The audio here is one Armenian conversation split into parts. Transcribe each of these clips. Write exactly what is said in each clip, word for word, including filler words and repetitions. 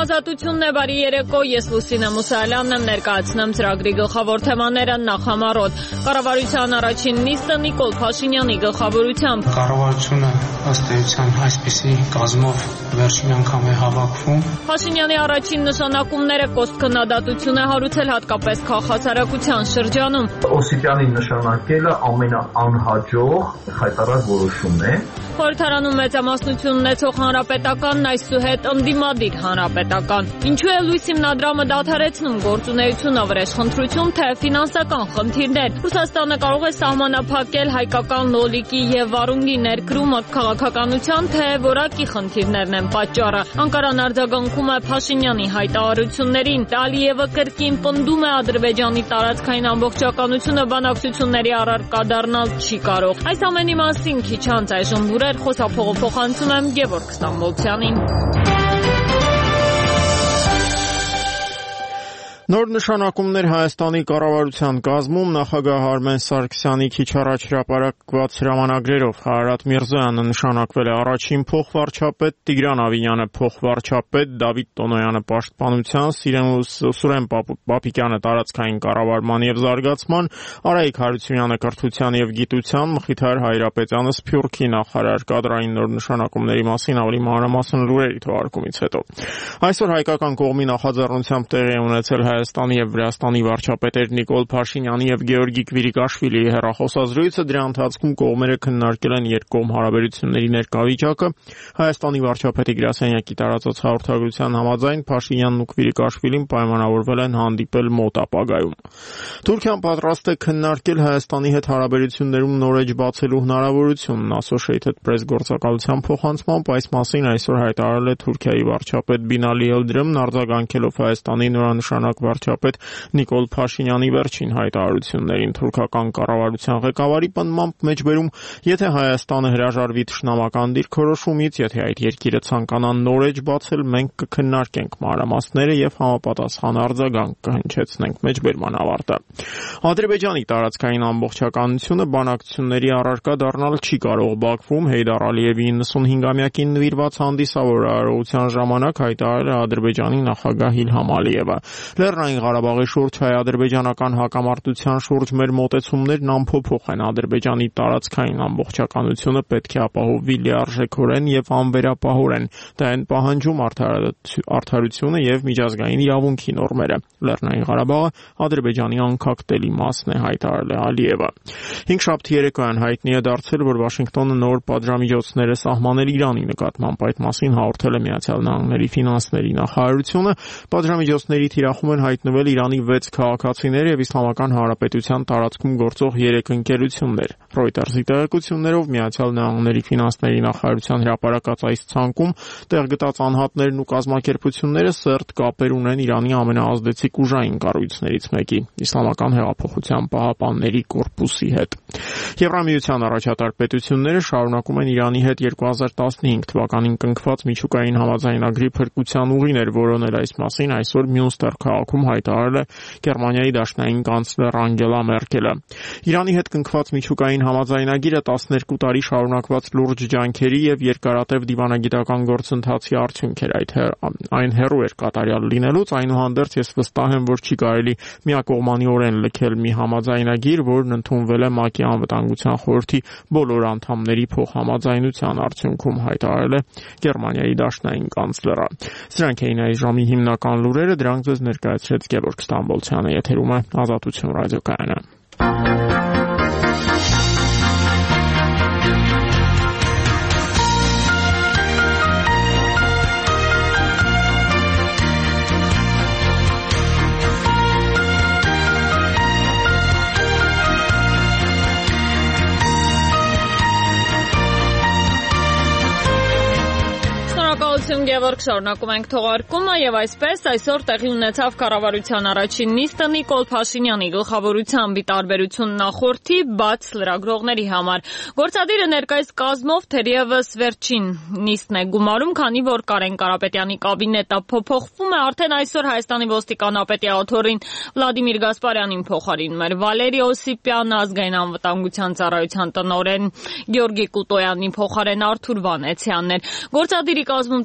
Ազատությունն է, բարի երեկո, ես Լուսինե Մուսալյանն եմ, ներկայացնում ծրագրի գլխավոր թեմաները նախամարոտ։ Կառավարության առաջին նիստը Նիկոլ Փաշինյանի գլխավորությամբ։ Կառավարությունը ըստ էության այսպիսի կազմով վերջին անգամ է հավաքվում։ Փաշինյանի առաջին նշանակումները կոստքննադատություն է հարուցել հատկապես քաղաքասարակության շրջանում։ Օսիպյանի նշանակելը ամենաանհաջող խայտարակ որոշումն է։ Խորհրդարանում մեծամասնություն ունեցող հանրապետականն այսուհետ ընդդիմադիր հանրապետական։ Ինչու է լույս հիմնադրամը դադարեցնում գործունեությունը, վրեժխնդրություն, թե ֆինանսական խնդիրներ։ Ռուսաստանը կարող է սահմանափակել հայկական լոլիկի եւ վարունգի ներկրումը, քաղաքականության, թե որակի խնդիրներն են պատճառը։ Անկարան արձագանքում է Փաշինյանի հայտարարություններին։ Ալիևը կրկին պնդում է Ադրբեջանի տարածքային ամբողջականությունը բանակցությունների առարկա դառնալ չի կարող։ Այս ամենի մասին քիչ անց այժմ լուրեր խոսափողը փոխանցում եմ Գևորգ Ստամբոլցյանին։ Նոր նշանակումներ Հայաստանի կառավարության կազմում նախագահ Արմեն Սարգսյանի քիչ առաջ հրապարակված հրամանագրերով Հարարատ Միրզոյանը նշանակվել է առաջին փոխվարչապետ, Տիգրան Ավինյանը փոխվարչապետ, Դավիթ Տոնոյանը պաշտպանության, Սուրեն Պապիկյանը տարածքային կառավարման եւ զարգացման, Արայիկ Հարությունյանը կրթության եւ գիտության, Մխիթար Հայրապետյանը Սփյուռքի նախարար։ Կադրային նոր նշանակումների մասին ավելի մանրամասն լուրերի թողարկումից հետո։ Այսօր հայկական կողմի նախաձեռնությամբ տեղի ունեցել Հայաստանի եւ Վրաստանի վարչապետեր Նիկոլ Փաշինյանի եւ Գեորգի Կվիրիկաշվիլիի հեռախոսազրույցը։ Դրա ընթացքում կողմերը քննարկել են երկկողմ հարաբերությունների ներկայացումը։ Հայաստանի վարչապետի գրասենյակի տարածած հաղորդագրության համաձայն Փաշինյանն ու Կվիրիկաշվիլին պայմանավորվել են հանդիպել մոտ ապագայում։ Թուրքիան պատրաստ է քննարկել Հայաստանի հետ հարաբերություններում նոր էջ բացելու հնարավորությունն, Associated Press գործակալության փոխանցմամբ այս մասին այսօր հայտարարել է Թուրքիայի վարչապետ Բինալի Էլդրեմն, արձագանքելով Հայաստանի նորանշանակ վարչապետ Նիկոլ Փաշինյանի վերջին հայտարարություններին։ Թուրքական կառավարության ղեկավարի պնդմամբ մեջբերում, եթե Հայաստանը հրաժարվի թշնամական դիրքորոշումից, եթե այդ երկիրը ցանկանա նոր էջ բացել, մենք կքննարկենք մանրամասները եւ համապատասխան արձագանք կհնչեցնենք։ Մեջբերման ավարտը։ Ադրբեջանի տարածքային ամբողջականությունը բանակցությունների առարկա դառնալ չի կարող Բաքվում։ Հեյդար Ալիևի նվսունհինգամյակին նվիրված հանդիսավորարարության ժամանակ հայտարարել է Ադրբեջանի նախագահ Իլհամ Ալիևը։ Լեռնային Ղարաբաղի շուրջ հայ-ադրբեջանական հակամարտության շուրջ մեր մոտեցումներն անփոփոխ են։ Ադրբեջանի տարածքային ամբողջականությունը պետք է ապահովվի լիարժեքորեն եւ անվերապահորեն։ Դա են պահանջում արդարությունը եւ միջազգային իրավունքի նորմերը։ Լեռնային Ղարաբաղը Ադրբեջանի անկախտելի մասն է, հայտարարել է Ալիևը։ Հինգշաբթի երեկոյան հայտնի է դարձել, որ Վաշինգտոնը նոր պատժամիջոցներ է սահմանել Իրանի նկատմամբ։ Այդ մասին հաղորդել է Միացյալ Նահանգների ֆինանսների նախարարությունը։ Պատժամիջոցների թիրախում են հայտնվել Իրանի վեց քաղաքացիներ եւ Իսլամական Հանրապետության տարածքում գործող երեք ընկերություններ։ Reuters-ի տեղեկություններով Միացյալ Նահանգների ֆինանսների նախարարության հրապարակած այս ցանկում տեղ գտած անհատներն ու կազմակերպությունները սերտ կապեր ունեն Իրանի ամենաազդեցիկ ուժային կառույցներից մեկի՝ Իսլամական հեղափոխության պահապանների կորպուսի հետ։ Եվրամիության առաջատար պետությունները շարունակում են Իրանի հետ երկու հազար տասնհինգ թվականին կնքված միջուկային համաձայնագրի փրկության ուղիներ որոնել։ Այս մասին այսօր Մյունստեր քաղաքում հայտարարել է Գերմանիայի դաշնային կանցլեր Անգելա Մերկելը։ Իրանի հետ կնքված միջուկային համաձայնագիրը տասներկու տարի շարունակված լուրջ ջանքերի եւ երկարատև դիվանագիտական գործընթացի արդյունք էր։ Այն հեռու էր կատարյալ լինելուց, այնուհանդերձ ես վստահ եմ, որ չի կարելի միակողմանիորեն լքել մի համաձայնագիր, որն ընդունվել է ՄԱԿ-ի անվտանգության խորհրդի բոլոր անդամների փոխհամաձայնության արդյունքում, հայտարարել է Գերմանիայի դաշնային կանցլերը։ Սրանք էին այս ժամի հիմնական լուրերը, դրանք ձեզ ներկայացրեց Գևորգ Ստամբոլցյանը, եթերում է Ազատություն ռադիոկայանը։ Գևորգ, շարունակում ենք թողարկումը եւ այսպես այսօր տեղի ունեցավ կառավարության առաջին նիստը Նիկոլ Փաշինյանի գլխավորությամբ՝ ի տարբերություն նախորդի բաց լրագրողների համար։ Գործադիրը ներկայիս կազմով թերևս վերջին նիստն է գումարում, քանի որ Կարեն Կարապետյանի կաբինետը փոփոխվում է, արդեն այսօր Հայաստանի ոստիկանապետի աթոռին Վլադիմիր Գասպարյանին փոխարինում էր Վալերի Օսիպյանը, ազգային անվտանգության ծառայության տնօրեն Գեորգի Կուտոյանի փոխարեն Արթուր Վանեցյանն էր։ Գործադիրի կազմում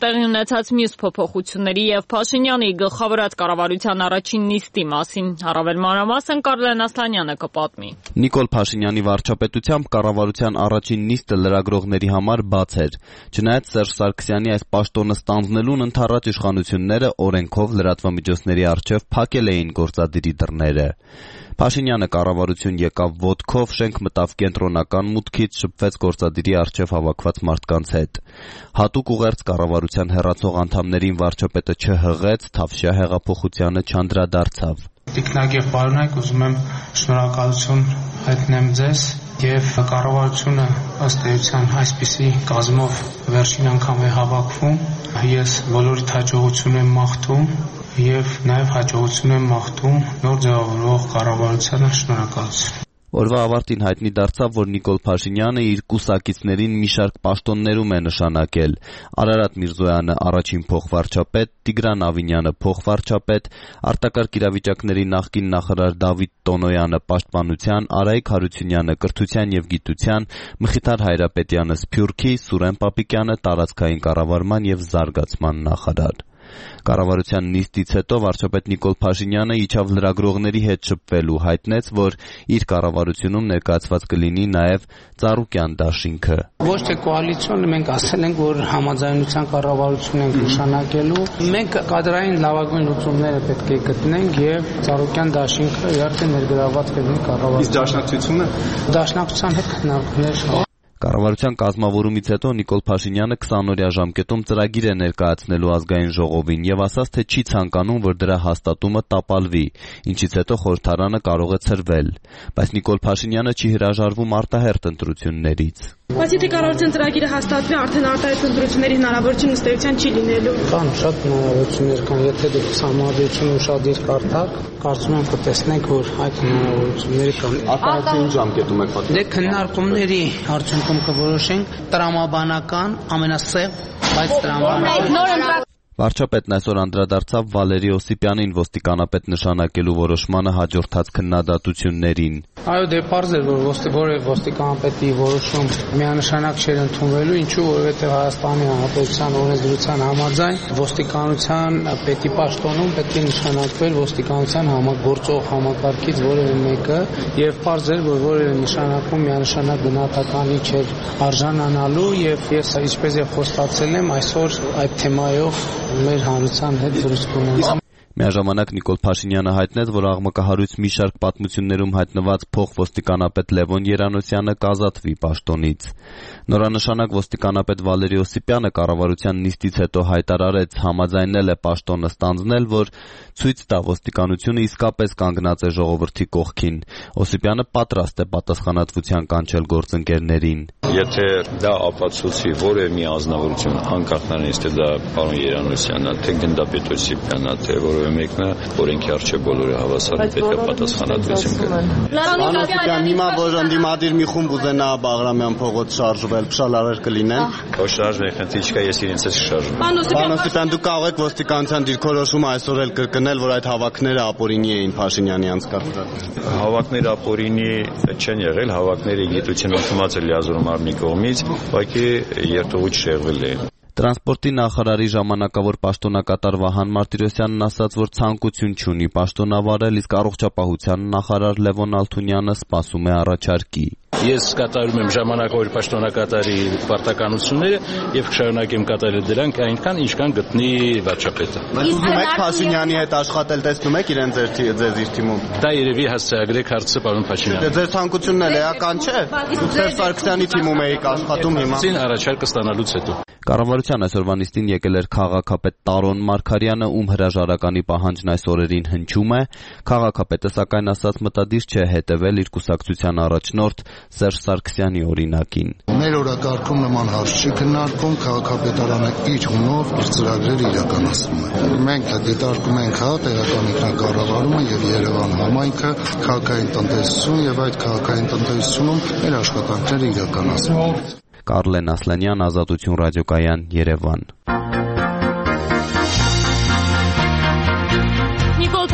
տեղի ունեցած մյուս փոփոխությունների եւ Փաշինյանի գլխավորած կառավարության առաջին նիստի մասին առավել մանրամասն Կարլեն Ասլանյանը կպատմի։ Նիկոլ Փաշինյանի վարչապետությամբ կառավարության առաջին նիստը լրագրողների համար բաց էր։ Չնայած Սերժ Սարգսյանի այս պաշտոնը ստանձնելուն ընդառաջ իշխանությունները օրենքով լրատվամիջոցների առջև փակել էին գործադիրի դռները։ Փաշինյանը կառավարություն եկավ ոտքով, շենք մտավ կենտրոնական մուտքից, շփվեց գործադիրի առջև հավաքված մարդկանց հետ։ Հատուկ ուղերձ կառավարության հեռացող անդամներին վարչապետը չհղեց, Թավշյա հեղափոխությանը չանդրադարձավ։ Տիկնակ եւ պարոնայք, ուզում եմ շնորհակալություն հայտնեմ ձեզ եւ կառավարությունը ըստ էության այսպիսի կազմով վերջին անգամ է հավաքվում։ Ես բոլորիդ հաջողություն եմ մաղթում եւ նաեւ հաջողություն եմ մաղթում նոր ձևավորող կառավարությանը շնորհակալություն։ Օրվա ավարտին հայտնի դարձավ, որ Նիկոլ Փաշինյանը իր կուսակիցներին մի շարք պաշտոններում է նշանակել։ Արարատ Միրզոյանը առաջին փոխվարչապետ, Տիգրան Ավինյանը փոխվարչապետ, արտակարգ իրավիճակների նախկին նախարար Դավիթ Տոնոյանը պաշտպանության, Արայիկ Հարությունյանը կրթության եւ գիտության, Մխիթար Հայրապետյանը Սփյուռքի, Սուրեն Պապիկյանը տարածքային կառավարման եւ զարգացման նախարար։ Կառավարության նիստից հետո վարչապետ Նիկոլ Փաշինյանը իջավ լրագրողների հետ շփվելու, հայտնեց, որ իր կառավարությունում ներկայացված կլինի նաև Ծառուկյան դաշինքը։ Ոչ թե կոալիցիոնը մենք ասել ենք, որ համաձայնության կառավարություն ենք նշանակելու, մենք կադրային լավագույն լուծումները պետք է գտնենք եւ Ծառուկյան դաշինքը իհարկե ներգրավված կլինի կառավարության։ Իսկ դաշնակցությունը դաշնակցության հետ քննարկումներ Կառավարության կազմավորումից հետո Նիկոլ Փաշինյանը քսանօրյա ժամկետում ծրագիր է ներկայացնելու ազգային ժողովին եւ ասաց, թե չի ցանկանում, որ դրա հաստատումը տապալվի, ինչից հետո խորհրդարանը կարող է ցրվել, բայց Նիկոլ Փաշինյանը չի հրաժարվում արտահերթ ընտրություններից։ Բայց եթե կառավարության ծրագիրը հաստատվի, արդեն արտահերթ ընտրությունների հնարավորություն ըստ էության չի լինելու։ Կան շատ հնարավորություններ կան, եթե դուք համադրությունը ուշադիր կարդաք, կարծում եմ կտեսնեք, որ այդ հնարավորությունները կան։ Արտահերթին ժամկետում եք պատկերացնում։ Դե քննարկումների արդյունքում կորոշենք տրամաբանական, ամենասև, բայց տրամաբանական։ Վարչապետն այսօր անդրադարձավ Վալերի Օսիպյանին ոստիկանապետ նշանակելու որոշմանը հաջորդած քննադատություններին։ Այո, դե պարզ էր, որ որևէ ոստիկանապետի որոշում միանշանակ չէր ընդունվելու, ինչու, որովհետև Հայաստանի Հանրապետության օրենսդրության համաձայն ոստիկանության պետի պաշտոնում պետք է նշանակվել ոստիկանության համագործող համակարգից որևէ մեկը, եւ պարզ էր, որ որևէ նշանակում միանշանակ գնահատականի չէր արժանանալու, եւ ես ինչպես եւ խոստացել եմ, այսօր այդ թեմայով մեր հանրության հետ զրուցում ենք։ Միաժամանակ Նիկոլ Փաշինյանը հայտնեց, որ աղմկահարույց մի շարք պատմություններում հայտնված փոխոստիկանապետ Լևոն Երանոսյանը կազատվի պաշտոնից։ Նորանշանակ ոստիկանապետ Վալերի Օսիպյանը կառավարության նիստից հետո հայտարարեց, համաձայնել է պաշտոնը ստանձնել, որ ցույց տա ոստիկանությունը իսկապես կանգնած է ժողովրդի կողքին։ Օսիպյանը պատրաստ է պատասխանատվության կանչել գործընկերներին։ Եթե դա ապացուցի որևէ մի անձնավորություն, անկախ նրանից թե դա պարոն Երանոսյանն է, թե գնդապետ Օսիպյանն է, թե որևէ մեկն է, օրենքի առջև բոլորը հավասար պետք է պատասխանատվություն կրեն։ Օսիպյան հիմա որ ընդդիմադիր մի խումբ ուզենա Բաղրամյան փողոց շարժվել, փշալարեր կլինեն։ Ոչ շարժվեն, խնդրի չկա, ես իրենց հետ շարժվում։ Պարոն Օսիպյան, դուք կարող եք ոստիկանության դիրքորոշումը այսօր էլ կրկնել, որ այդ հավաքները ապօրինի էին Փաշինյանի անցկացրած։ Հավաքները ապօրինի չեն եղել, հավաքները գիտություն ընդունված է լիազորում արմնի կողմից, ուղղակի երթուղուց շեղվել է։ Տրանսպորտի նախարարի ժամանակավոր պաշտոնակատար Վահան Մարտիրոսյանն ասաց, որ ցանկություն չունի պաշտոնավարել, իսկ առողջապահության նախարար Լևոն Ալթունյանը սպասում է առաջարկի։ Ես կատարում եմ ժամանակավոր պաշտոնակատարի պարտականությունները եւ կշարունակեմ կատարել դրանք այնքան, ինչքան գտնի վարչապետը։ Ուզում եք Փաշինյանի հետ աշխատել, տեսնում եք իրեն ձեր ձեզ իր թիմում։ Դա երևի հասցեագրեք հարցը պարոն Փաշինյան։ Ձեր ցանկությունն էլ էական չէ։ Դուք Սերժ Սարգսյանի թիմում եք աշխատում հիմա։ Ցին առաջարկը ստանալուց հետո։ Կառավարության այսօրվա նիստին եկել էր քաղաքապետ Տարոն Մարգարյանը, ում հրաժարականի պահանջն այս օրերին հնչում է։ Քաղաքապետը սակայն ասաց մտադիր չէ հետևել իր կուսակցության առաջնորդ Սերժ Սարգսյանի օրինակին։ Մեր օրակարգում նման հարց չի քննարկվում, քաղաքապետարանը իր հունով իր ծրագրերը իրականացնում է։ Մենք դիտարկում ենք հա տեղական ինքնակառավարումը եւ Երևան համայնքը, քաղաքային տնտեսություն եւ այդ քաղաքային տնտեսությունում մեր աշխատանքները իրականացնում ենք։ Կարլեն Ասլանյան, Ազատություն ռադիոկայան, Երևան։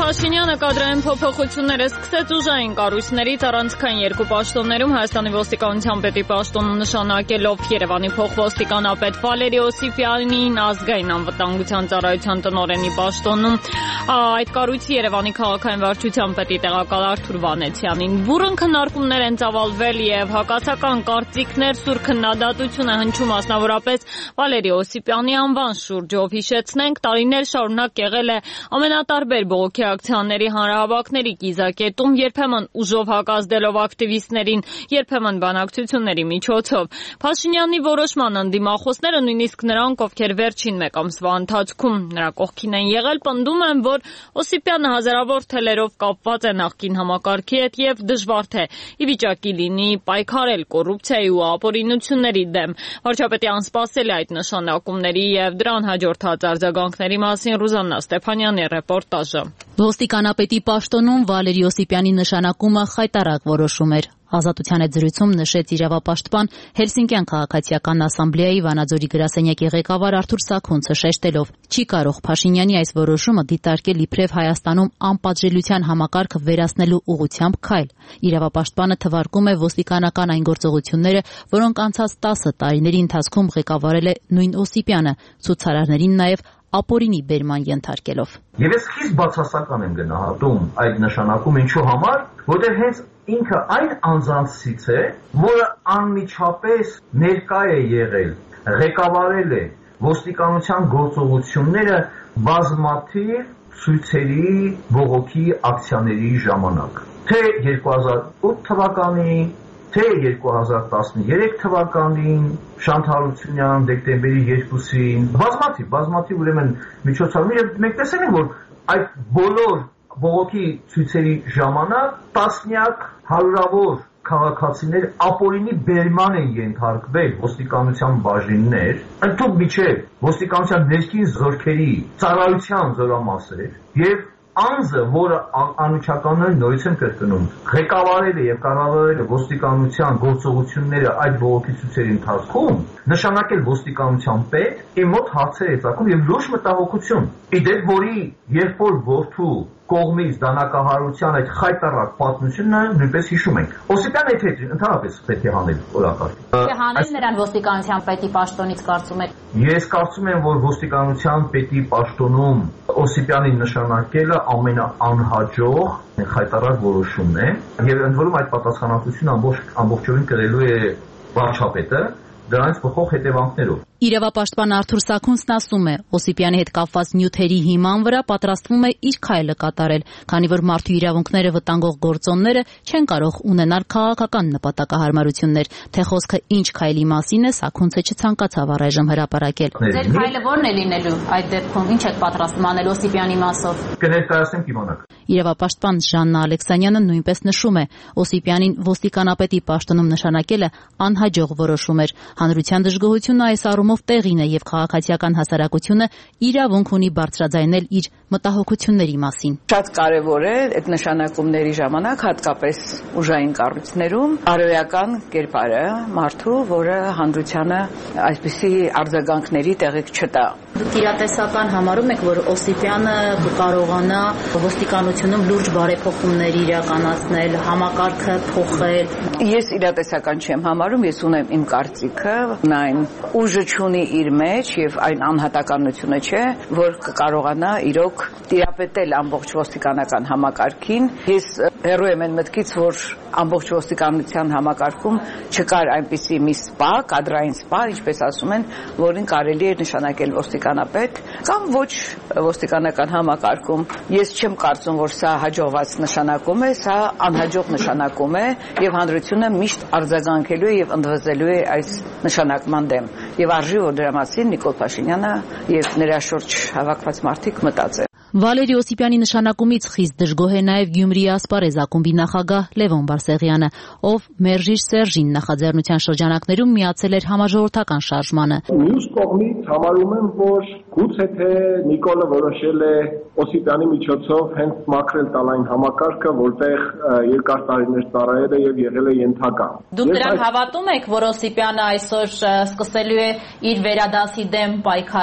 Փաշինյանը կադրային փոփոխությունները սկսեց ուժային կառույցներից առանցքային երկու պաշտոններում Հայաստանի ոստիկանության պետի պաշտոնը նշանակելով Երևանի փոխոստիկանապետ Վալերի Օսիպյանին ազգային անվտանգության ծառայության տնօրենի պաշտոնում, այդ կառույցի Երևանի քաղաքային վարչության պետի տեղակալ Արթուր Վանեցյանին։ Բուռն քննարկումներ են ծավալվել եւ հակասական կարծիքներ, սուր քննադատություն է հնչում մասնավորապես Վալերի Օսիպյանի անվան շուրջով։ Հիշեցնենք, տարիներ շարունակ եղել է ամենատարբեր բողոքի ակցիաների հանրահավաքների կիզակետում, երբեմն ուժով հակազդելով ակտիվիստներին, երբեմն բանակցությունների միջոցով։ Փաշինյանի որոշման ընդդիմախոսները, նույնիսկ նրանք, ովքեր վերջին մեկ ամսվա ընթացքում նրա կողքին են եղել, պնդում են, որ Օսիպյանը հազարավոր թելերով կապված է նախկին համակարգի հետ եւ դժվար թե ի վիճակի լինի պայքարել կոռուպցիայի ու ապօրինությունների դեմ։ Վարչապետի անսպասելի այդ նշանակումների եւ դրան հաջորդած արձագանքների մասին Ռուզաննա Ստեփանյանի ռեպորտաժը։ Ոստիկանապետի պաշտոնում Վալերի Օսիպյանի նշանակումը խայտառակ որոշում էր։ Ազատության հետ զրույցում նշեց իրավապաշտպան Հելսինկյան քաղաքացիական ասամբլեայի Վանաձորի գրասենյակի ղեկավար Արթուր Սաքունցը, շեշտելով. չի կարող Փաշինյանի այս որոշումը դիտարկել իբրև Հայաստանում անպատժելիության համակարգը վերացնելու ուղղությամբ քայլ։ Իրավապաշտպանը թվարկում է ոստիկանական այն գործողությունները, որոնք անցած տասը տարիների ընթացքում ղեկավարել է նույն Օսիպյանը, ցուցարարներին նաև ապօրինի բերման ենթարկելով։ Եվ ես խիստ բացասական եմ գնահատում այդ նշանակում, ինչու համար, որտեղ հենց ինքը այն անձանցից է, որը անմիջապես ներկա է եղել, ղեկավարել է ոստիկանության գործողությունները բազմաթիվ ցույցերի, բողոքի ակցիաների ժամանակ։ Թե երկու հազար ութ թվականի, թե երկու հազար տասներեք թվականին, Շանթարությունյան դեկտեմբերի երկուսին, բազմաթիվ, բազմաթիվ ուրեմն միջոցառումներ, եւ մենք տեսել ենք, որ այդ բոլոր բողոքի ցույցերի ժամանակ տասնյակ հարյուրավոր քաղաքացիներ ապօրինի բերման են ենթարկվել ոստիկանության բաժիններ, ընդհանուր միջև ոստիկանության ներքին զորքերի ծառայության զորամասեր եւ անձը, որը անմիջականորեն նորից եմ կրկնում, ղեկավարել է եւ կառավարել է ոստիկանության գործողությունները այդ բողոքի ցույցերի ընթացքում, նշանակել ոստիկանության պետ, իմ մոտ հարցեր է ծագում եւ լուրջ մտահոգություն։ Իդեպ, որի երբ որ որդու կողմից դանակահարության այդ խայտառակ պատմությունը նույնպես հիշում ենք։ Օսիպյանը այդ հետ ընդհանրապես պետք է հանել օրակարգ։ Հանել նրան ոստիկանության պետի պաշտոնից կարծում եք։ Ես կարծում եմ, որ ոստիկանության պետի պաշտոնում Օսիպյանին նշանակելը ամենաանհաջող խայտառակ որոշումն է, եւ ընդ որում այդ պատասխանատվությունը ամբողջ ամբողջովին կրելու է վարչապետը դրանից բխող հետևանքներով։ Իրավապաշտպան Արթուր Սաքունցն ասում է, Օսիպյանի հետ կապված նյութերի հիման վրա պատրաստվում է իր քայլը կատարել, քանի որ մարդու իրավունքները վտանգող գործոնները չեն կարող ունենալ քաղաքական նպատակահարմարություններ, թե խոսքը ինչ քայլի մասին է, Սաքունցը չցանկացավ առայժմ հրապարակել։ Ձեր քայլը ո՞րն է լինելու այդ դեպքում, ինչ եք պատրաստվում անել Օսիպյանի մասով։ Կներկայացնեմ կիմանաք։ Իրավապաշտպան Ժաննա Ալեքսանյանը նույնպես նշում է, Օսիպյանին ոստիկանապետի պաշտոնում նշանակելը անհաջող որոշում էր։ Հանրության դժգոհությունը այս առումով տեղին է եւ քաղաքացիական հասարակությունը իրավունք ունի բարձրաձայնել իր մտահոգությունների մասին։ Շատ կարևոր է այդ նշանակումների ժամանակ, հատկապես ուժային կառույցներում, արոյական կերպարը մարդու, որը հանրությանը այսպիսի արձագանքների տեղիք չտա։ Դուք իրատեսական համարում եք, որ Օսիպյանը կկարողանա ոստիկանությունում լուրջ բարեփոխումներ իրականացնել, համակարգը փոխել։ Ես իրատեսական չեմ համարում, ես ունեմ իմ կարծիքը, այն ուժը չունի իր մեջ եւ այն անհատականությունը չէ, որ կկարողանա իրոք տիրապետել ամբողջ ոստիկանական համակարգին։ Ես հեռու եմ այն մտքից, որ ամբողջ ոստիկանության համակարգում չկար այնպիսի մի սպա, կադրային սպա, ինչպես ասում են, որին կարելի է նշանակել ոստիկանապետ կամ ոչ ոստիկանական համակարգում։ Ես չեմ կարծում, որ սա հաջողված նշանակում է, սա անհաջող նշանակում է եւ հանրությունը միշտ արձագանքելու է եւ ընդվզելու է այս նշանակման դեմ։ Եվ արժի, որ դրա մասին Նիկոլ Փաշինյանը եւ նրա շուրջ հավաքված մարդիկ մտածեն։ Վալերի Օսիպյանի նշանակումից խիստ դժգոհ է նաև Գյումրիի ասպարեզ ակումբի նախագահ Լևոն Բարսեղյանը, ով Մերժիր Սերժին նախաձեռնության շրջանակներում միացել էր համաժողովրդական շարժմանը։ Մյուս կողմից համարում եմ, որ գուցե թե Նիկոլը որոշել է Օսիպյանի միջոցով հենց մաքրել տալ այն համակարգը, որտեղ երկար տարիներ ծառայել է եւ եղել է ենթակա։ Դուք դրան հավատում եք, որ Օսիպյանը այսօր սկսելու է իր վերադասի դեմ պայքարել։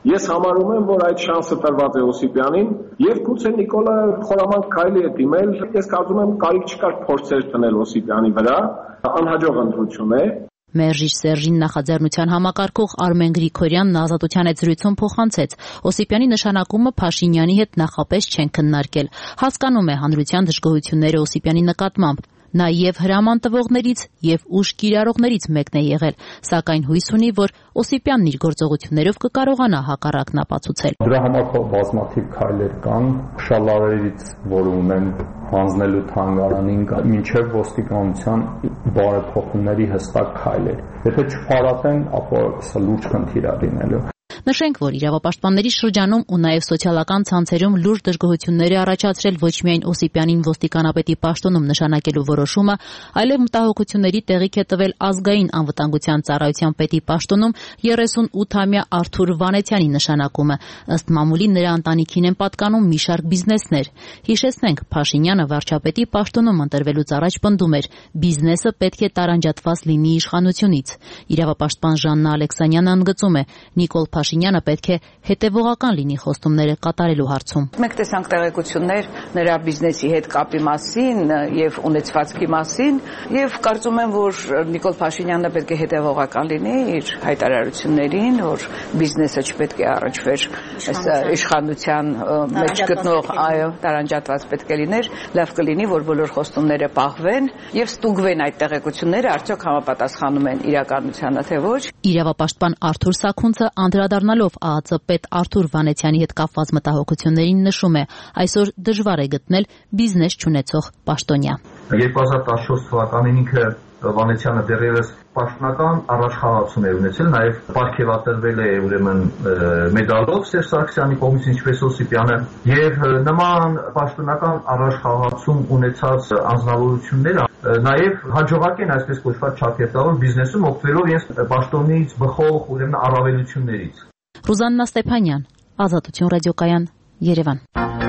Ես համարում եմ, որ այդ շանսը տրված է Օսիպյանին, եւ գուցե Նիկոլը խորամանկ քայլի է դիմել, ես կարծում եմ կարիք չկար փորձեր տնել Օսիպյանի վրա, անհաջող ընտրություն է։ Մերժիչ Սերժին նախաձեռնության համակարգող Արմեն Գրիգորյանն Ազատության հետ զրույցում փոխանցեց. Օսիպյանի նշանակումը Փաշինյանի հետ նախապես չեն քննարկել։ Հասկանում է հանրության դժգոհությունները Օսիպյանի նկատմամբ։ Նա եւ հրաման տվողներից եւ ուժ կիրառողներից մեկն է եղել, սակայն հույս ունի, որ Օսիպյանն իր գործողություններով կկարողանա հակառակն ապացուցել։ Դրա համար բազմաթիվ քայլեր կան, շալարերից, որ ունեն հանձնելու թանգարանին, մինչև ոստիկանության բարեփոխումների հստակ քայլեր։ Եթե չփարատեն, ապա սա լուրջ խնդիր է լինելու։ Նշենք, որ իրավապաշտպանների շրջանում ու նաև սոցիալական ցանցերում լուրջ դժգոհություններ է առաջացրել ոչ միայն Օսիպյանին ոստիկանապետի պաշտոնում նշանակելու որոշումը, այլև մտահոգությունների տեղիք է տվել ազգային անվտանգության ծառայության պետի պաշտոնում երեսունութամյա Արթուր Վանեցյանի նշանակումը։ Ըստ մամուլի նրա ընտանիքին են պատկանում մի շարք բիզնեսներ։ Հիշեցնենք, Փաշինյանը վարչապետի պաշտոնում ընտրվելուց առաջ պնդում էր՝ բիզնեսը պետք է տարանջատված լինի իշխանությունից։ Իրավապաշտպան Ժաննա Ալեքսանյանը ընդգծում է՝ Նիկոլ Փաշինյանը պետք է հետևողական լինի խոստումները կատարելու հարցում։ Մենք տեսանք տեղեկություններ նրա բիզնեսի հետ կապի մասին եւ ունեցվածքի մասին եւ կարծում եմ, որ Նիկոլ Փաշինյանը պետք է հետևողական լինի իր հայտարարություններին, որ բիզնեսը չպետք է առաջվեր իշխանության մեջ գտնող, այո, տարանջատված պետք է լիներ, լավ կլինի, որ բոլոր խոստումները պահվեն եւ ստուգվեն այդ տեղեկությունները, արդյոք համապատասխանում են իրականությանը, թե ոչ։ Իրավապաշտպան Արթուր Սաքունցը անդրադառնալով ԱԱԾ պետ Արթուր Վանեցյանի հետ կապված մտահոգություններին նշում է, այսօր դժվար է գտնել բիզնես չունեցող պաշտոնյա։ երկու հազար տասնչորս թվականին ինքը Վանեցյանը դեռևս պաշտոնական առաջխաղացում է ունեցել, նաև պարգևատրվել է ուրեմն մեդալով Սերժ Սարգսյանի կողմից, ինչպես Օսիպյանը, եւ նման պաշտոնական առաջխաղացում ունեցած անձնավորությունները նաև հաջողակ են այսպես կոչված չաթերթավոր բիզնեսում օգտվելով իրենց պաշտոնից բխող ուրեմն առավելություններից։ Ռուզաննա Ստեփանյան, Ազատություն ռադիոկայան, Երևան։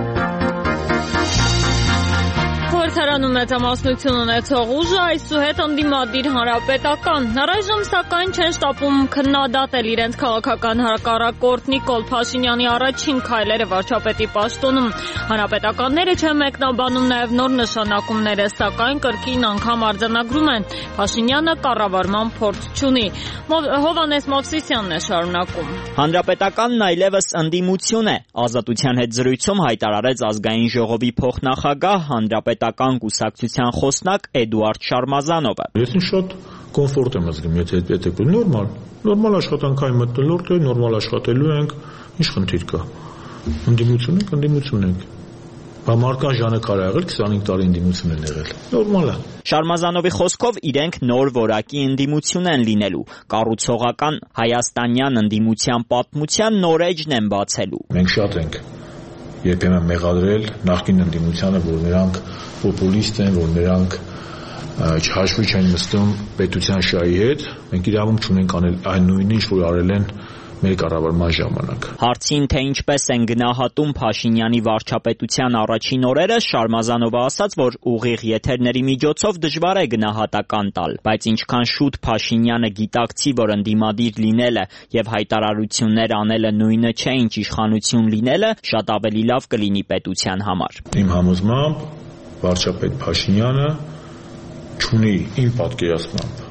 Խորհրդարանում մեծամասնություն ունեցող ուժը այսուհետ ընդդիմադիր հանրապետական։ Առայժմ սակայն չեն շտապում քննադատել իրենց քաղաքական հակառակորդ Նիկոլ Փաշինյանի առաջին քայլերը վարչապետի պաշտոնում։ Հանրապետականները չեն մեկնաբանում նաև նոր նշանակումները, սակայն կրկին անգամ արձանագրում են՝ Փաշինյանը կառավարման փորձ չունի։ Հովհաննես Մովսիսյանն է շարունակում։ Հանրապետականն այլևս ընդդիմություն է։ Ազատության հետ զրույցում հայտարարեց ազգային ժողովի փոխնախագահ հանրապետական կուսակցության խոսնակ Էդուարդ Շարմազանովը։ Ես շատ կոմֆորտ եմ զգում, եթե այդ է նորմալ, նորմալ աշխատանքային մթնոլորտ է, նորմալ աշխատելու ենք, ինչ խնդիր կա։ Ընդդիմություն ենք, ընդդիմություն ենք։ Բամարկան ժանեկար ա եղել, քսանհինգ տարի ընդդիմություն են եղել։ Նորմալ է։ Շարմազանովի խոսքով իրենք նոր որակի ընդդիմություն են լինելու, կառուցողական հայաստանյան ընդդիմության պատմության նոր էջն են բացելու։ Մենք շատ ենք երբեմն մեղադրել նախկին ընդդիմությանը, որ նրանք պոպուլիստ են, որ նրանք չհաշվի չեն նստում պետության շահի հետ։ Մենք իրավունք չունենք անել այն նույնը, ինչ որ արել են մեր կառավարման ժամանակ։ Հարցին, թե ինչպես են գնահատում Փաշինյանի վարչապետության առաջին օրերը, Շարմազանովը ասաց, որ ուղիղ եթերների միջոցով դժվար է գնահատական տալ, բայց ինչքան շուտ Փաշինյանը գիտակցի, որ ընդդիմադիր լինելը եւ հայտարարություններ անելը նույնը չէ, ինչ իշխանություն լինելը, շատ ավելի լավ կլինի պետության համար։ Իմ համոզմամբ վարչապետ Փաշինյանը չունի իմ պատկերացմամբ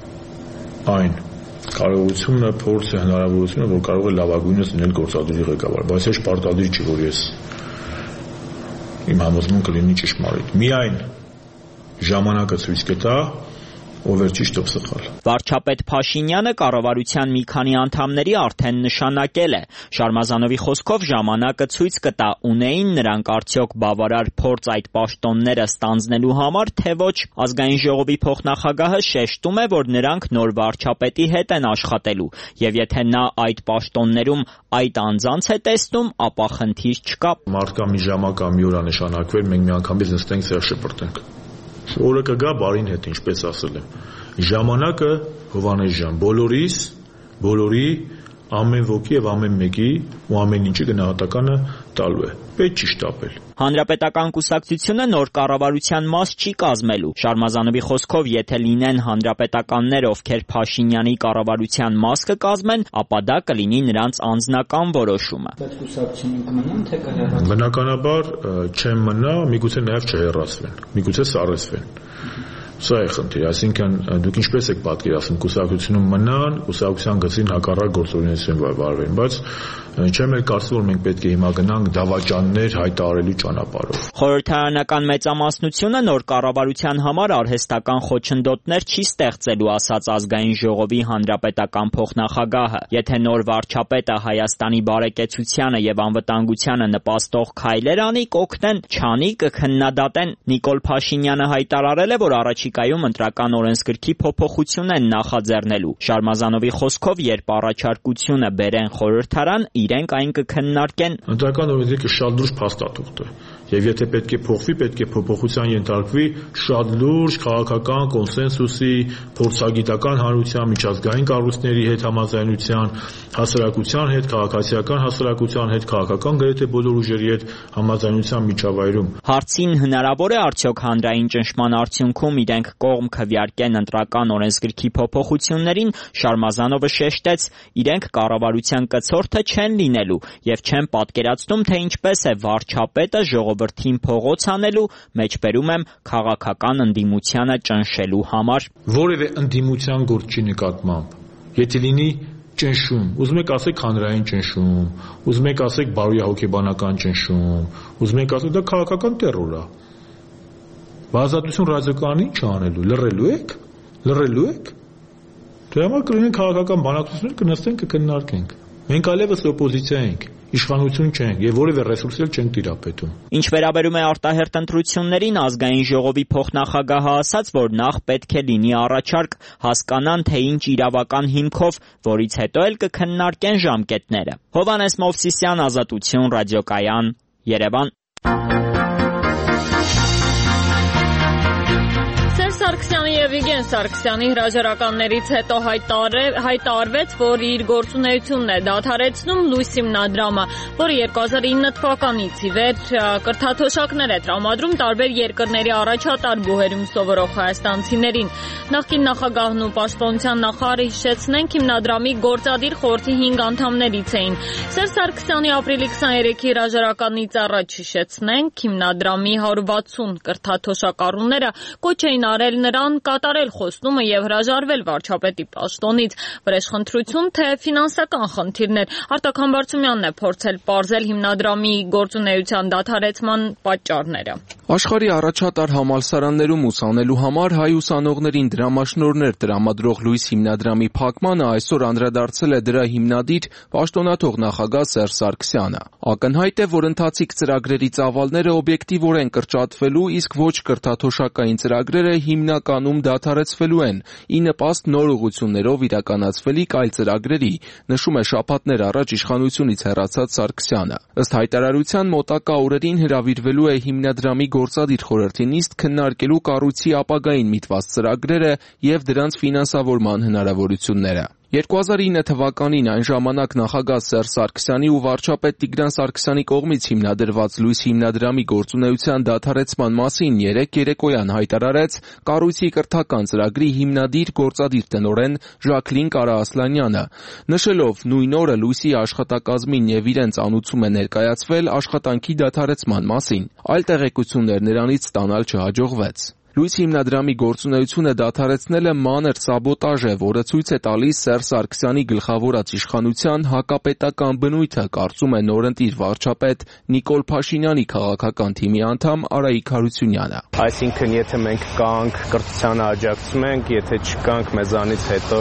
այն կարողությունը, փորձը, հնարավորությունը, որ կարող է լավագույնս լինել գործադուլի ղեկավար, բայց այս պարտադիր չի, որ ես իմ համոզմունքը կլինի ճշմարիտ։ Միայն ժամանակը ցույց կտա, ով է ճիշտ, ով սխալ։ Վարչապետ Փաշինյանը կառավարության մի քանի անդամների արդեն նշանակել է։ Շարմազանովի խոսքով ժամանակը ցույց կտա, ունեին նրանք արդյոք բավարար փորձ այդ պաշտոնները ստանձնելու համար, թե ոչ։ Ազգային ժողովի փոխնախագահը շեշտում է, որ նրանք նոր վարչապետի հետ են աշխատելու, եւ եթե նա այդ պաշտոններում այդ անձանց է տեսնում, ապա խնդիր չկա։ Մարդկա մի ժամանակ կամ մի օր նշանակվել, մենք միանգամից նստենք սեր շպրտենք։ Օրը կգա բարին հետ, ինչպես ասել եմ։ Ժամանակը, Հովհաննես ջան, բոլորիս, բոլորի ամեն ոքի եւ ամեն մեկի ու ամեն ինչի գնահատականը տալու է։ Պետք չի շտապել։ Հանրապետական կուսակցությունը նոր կառավարության մաս չի կազմելու։ Շարմազանովի խոսքով, եթե լինեն հանրապետականներ, ովքեր Փաշինյանի կառավարության մաս կկազմեն, ապա դա կլինի նրանց անձնական որոշումը։ Բայց կուսակցությունին կմնան, թե կհեռացվեն։ Բնականաբար չեն մնա, միգուցե նաև չհեռացվեն, միգուցե սառեցվեն։ Սա է խնդիրը, այսինքն դուք ինչպես եք պատկերացնում կուսակցությունում մնան, կուսակցության գծին հակառակ գործունեություն վարվեն, բայց չեմ էլ կարծում, որ մենք պետք է հիմա գնանք դավաճաններ հայտարարելու ճանապարհով։ Խորհրդարանական մեծամասնությունը նոր կառավարության համար արհեստական խոչընդոտներ չի ստեղծելու, ասաց Ազգային ժողովի հանրապետական փոխնախագահը։ Եթե նոր վարչապետը Հայաստանի բարեկեցությանը եւ անվտանգությանը նպաստող քայլեր անի, կօգնեն, չանի կքննադատեն։ Նիկոլ Փաշինյանը հայտարարել է, որ առաջիկայում ընտրական օրենսգրքի փոփոխություն են նախաձեռնելու։ Շարմազանովի խոսքով, երբ առաջարկությունը բերեն խորհրդարան, իրենք այն կքննարկեն։ Ընտրական օրենսգիրքը շատ լուրջ փաստաթուղթ է, եւ եթե պետք է փոխվի, պետք է փոփոխության ենթարկվի շատ լուրջ քաղաքական կոնսենսուսի, փորձագիտական հանրության, միջազգային կառույցների հետ համաձայնության, հասարակության հետ, քաղաքացիական հասարակության հետ, քաղաքական գրեթե բոլոր ուժերի հետ համաձայնության միջավայրում։ Հարցին հնարավոր է արդյոք հանրային ճնշման արդյունքում իրենք կողմ քվեարկեն ընտրական օրենսգրքի փոփոխություններին, Շարմազանովը շեշտեց, իրենք կառավարության կցորդը չեն լինելու եւ չեն պատկերացնում, թե ինչպես է վարչապետը ժողովրդին փողոց անելու, մեջբերում եմ քաղաքական ընդդիմությանը ճնշելու համար։ Որևէ ընդդիմության գործ չի նկատմամբ։ Եթե լինի ճնշում, ուզում եք ասեք հանրային ճնշում, ուզում եք ասեք բարոյահոգեբանական ճնշում, ուզում եք ասեք դա քաղաքական տերոր է։ Ազատություն ռադիոկայանի ինչ անելու, լռելու եք, լռելու եք։ Դրա համար կլինեն քաղաքական բանակցություններ, կնստենք, կքննարկենք։ Մենք այլևս օպոզիցիա ենք, իշխանություն չենք եւ որևէ ռեսուրս էլ չենք տիրապետում։ Ինչ վերաբերում է արտահերթ ընտրություններին, Ազգային ժողովի փոխնախագահը ասաց, որ նախ պետք է լինի առաջարկ, հասկանան, թե ինչ իրավական հիմքով, որից հետո էլ կքննարկեն ժամկետները։ Հովհաննես Մովսիսյան, Ազատություն, ռադիոկայան, Երևան։ Սարգսյանի եւ Վիգեն Սարգսյանի հրաժարականներից հետո հայտարարվեց, որ իր գործունեությունն է դադարեցնում լույս հիմնադրամը, որը երկու հազար ինը թվականից ի վեր կրթաթոշակներ է տրամադրում տարբեր երկրների առաջատար բուհերում սովորող հայաստանցիներին։ Նախկին նախագահն ու պաշտպանության նախարարը հիշեցնենք հիմնադրամի գործադիր խորհրդի հինգ անդամներից էին։ Սերժ Սարգսյանի ապրիլի քսաներեքի հրաժարականից առաջ հիշեցնենք հիմնադրամի հարյուր վաթսուն կրթաթոշակառուները կոչ էին արել նրան կատարել խոստումը եւ հրաժարվել վարչապետի պաշտոնից։ Վրեժխնդրություն թե ֆինանսական խնդիրներ։ Արտակ Համբարձումյանն է փորձել պարզել հիմնադրամի գործունեության դադարեցման պատճառները։ Աշխարհի առաջատար համալսարաններում ուսանելու համար հայ ուսանողներին դրամաշնորհներ տրամադրող լույս հիմնադրամի փակմանը այսօր անդրադարձել է դրա հիմնադիր պաշտոնաթող նախագահ Սերժ Սարգսյանը։ Ակնհայտ է, որ ընթացիկ ծրագրերի ծավալները օբյեկտիվորեն կրճատվելու, իսկ ոչ կրթաթոշակային ծրագրերը հիմնականում դադարեցվելու են, ի նպաստ նոր ուղղություններով իրականացվելիք այլ ծրագրերի, նշում է շաբաթներ առաջ իշխանությունից հեռացած Սարգսյանը։ Ըստ հայտարարության մոտակա օրերին հրավիրվելու է հիմնադրամի գործադիր խորհրդի նիստ քննարկելու կառույցի ապագային միտված ծրագրերը եւ դրանց ֆինանսավորման հնարավորությունները։ երկու հազար ինը թվականին այն ժամանակ նախագահ Սերժ Սարգսյանի ու վարչապետ Տիգրան Սարգսյանի կողմից հիմնադրված լույս հիմնադրամի գործունեության դադարեցման մասին երեկ երեկոյան հայտարարեց կառույցի կրթական ծրագրի հիմնադիր գործադիր տնօրեն Ժակլին Կարաասլանյանը, նշելով նույն օրը լույսի աշխատակազմին եւ իրենց անուցում է ներկայացվել աշխատանքի դադարեցման մասին։ Այլ տեղեկություններ նրանից ստանալ չհաջողվեց։ Լույս հիմնադրամի գործունեությունը դադարեցնելը մանր սաբոտաժ է, որը ցույց է տալիս Սերժ Սարգսյանի գլխավորած իշխանության հակապետական բնույթը, կարծում է նորընտիր վարչապետ Նիկոլ Փաշինյանի քաղաքական թիմի անդամ Արայիկ Հարությունյանը։ Այսինքն, եթե մենք կանք, կրթությանը աջակցում ենք, եթե չկանք, մեզանից հետո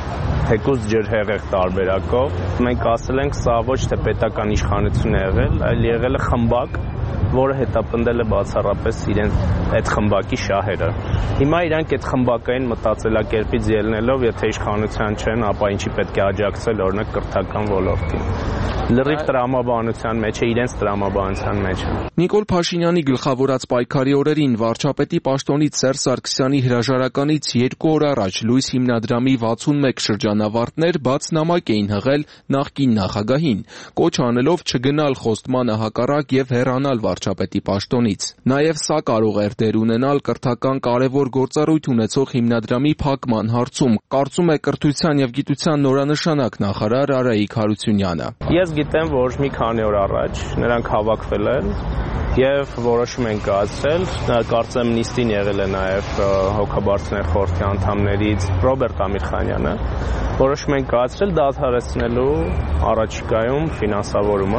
թեկուզ ջրհեղեղ տարբերակով, մենք ասել ենք, սա ոչ թե պետական իշխանություն է եղել, այլ եղել է խմբակ, որը հետապնդել է բացառապես իրենց այդ խմբակի շահերը։ Հիմա իրանք այդ խմբակային մտածելակերպից ելնելով, եթե իշխանության չեն, ապա ինչի պետք է աջակցել օրինակ կրթական ոլորտին։ լրիվ տրամաբանության մեջ է, իրենց տրամաբանության մեջ է։ Նիկոլ Փաշինյանի գլխավորած պայքարի օրերին վարչապետի պաշտոնից Սերժ Սարգսյանի հրաժարականից երկու օր առաջ Լույս հիմնադրամի վաթսունմեկ շրջանավարտներ բաց նամակ էին հղել նախկին նախագահին, կոչ անելով չգնալ խոստմանը հակառակ եւ հեռանալ վարչապետի պաշտոնից։ Նաեւ սա կարող էր դեր ունենալ կրթական կարևոր գործառույթ ունեցող հիմնադրամի փակման հարցում, կարծում է կրթության եւ գիտության նորանշանակ նախարար Արայիկ Հարությունյանը։ Ես գիտեմ, որ մի քանի օր առաջ նրանք հավաքվել են եւ որոշում են կայացրել, կարծեմ նիստին եղել է նաեւ հոգաբարձուների խորհրդի անդամներից Ռոբերտ Ամիրխանյանը, որոշում են կայացրել դադարեցնելու առաջիկայում ֆինանսավորումը։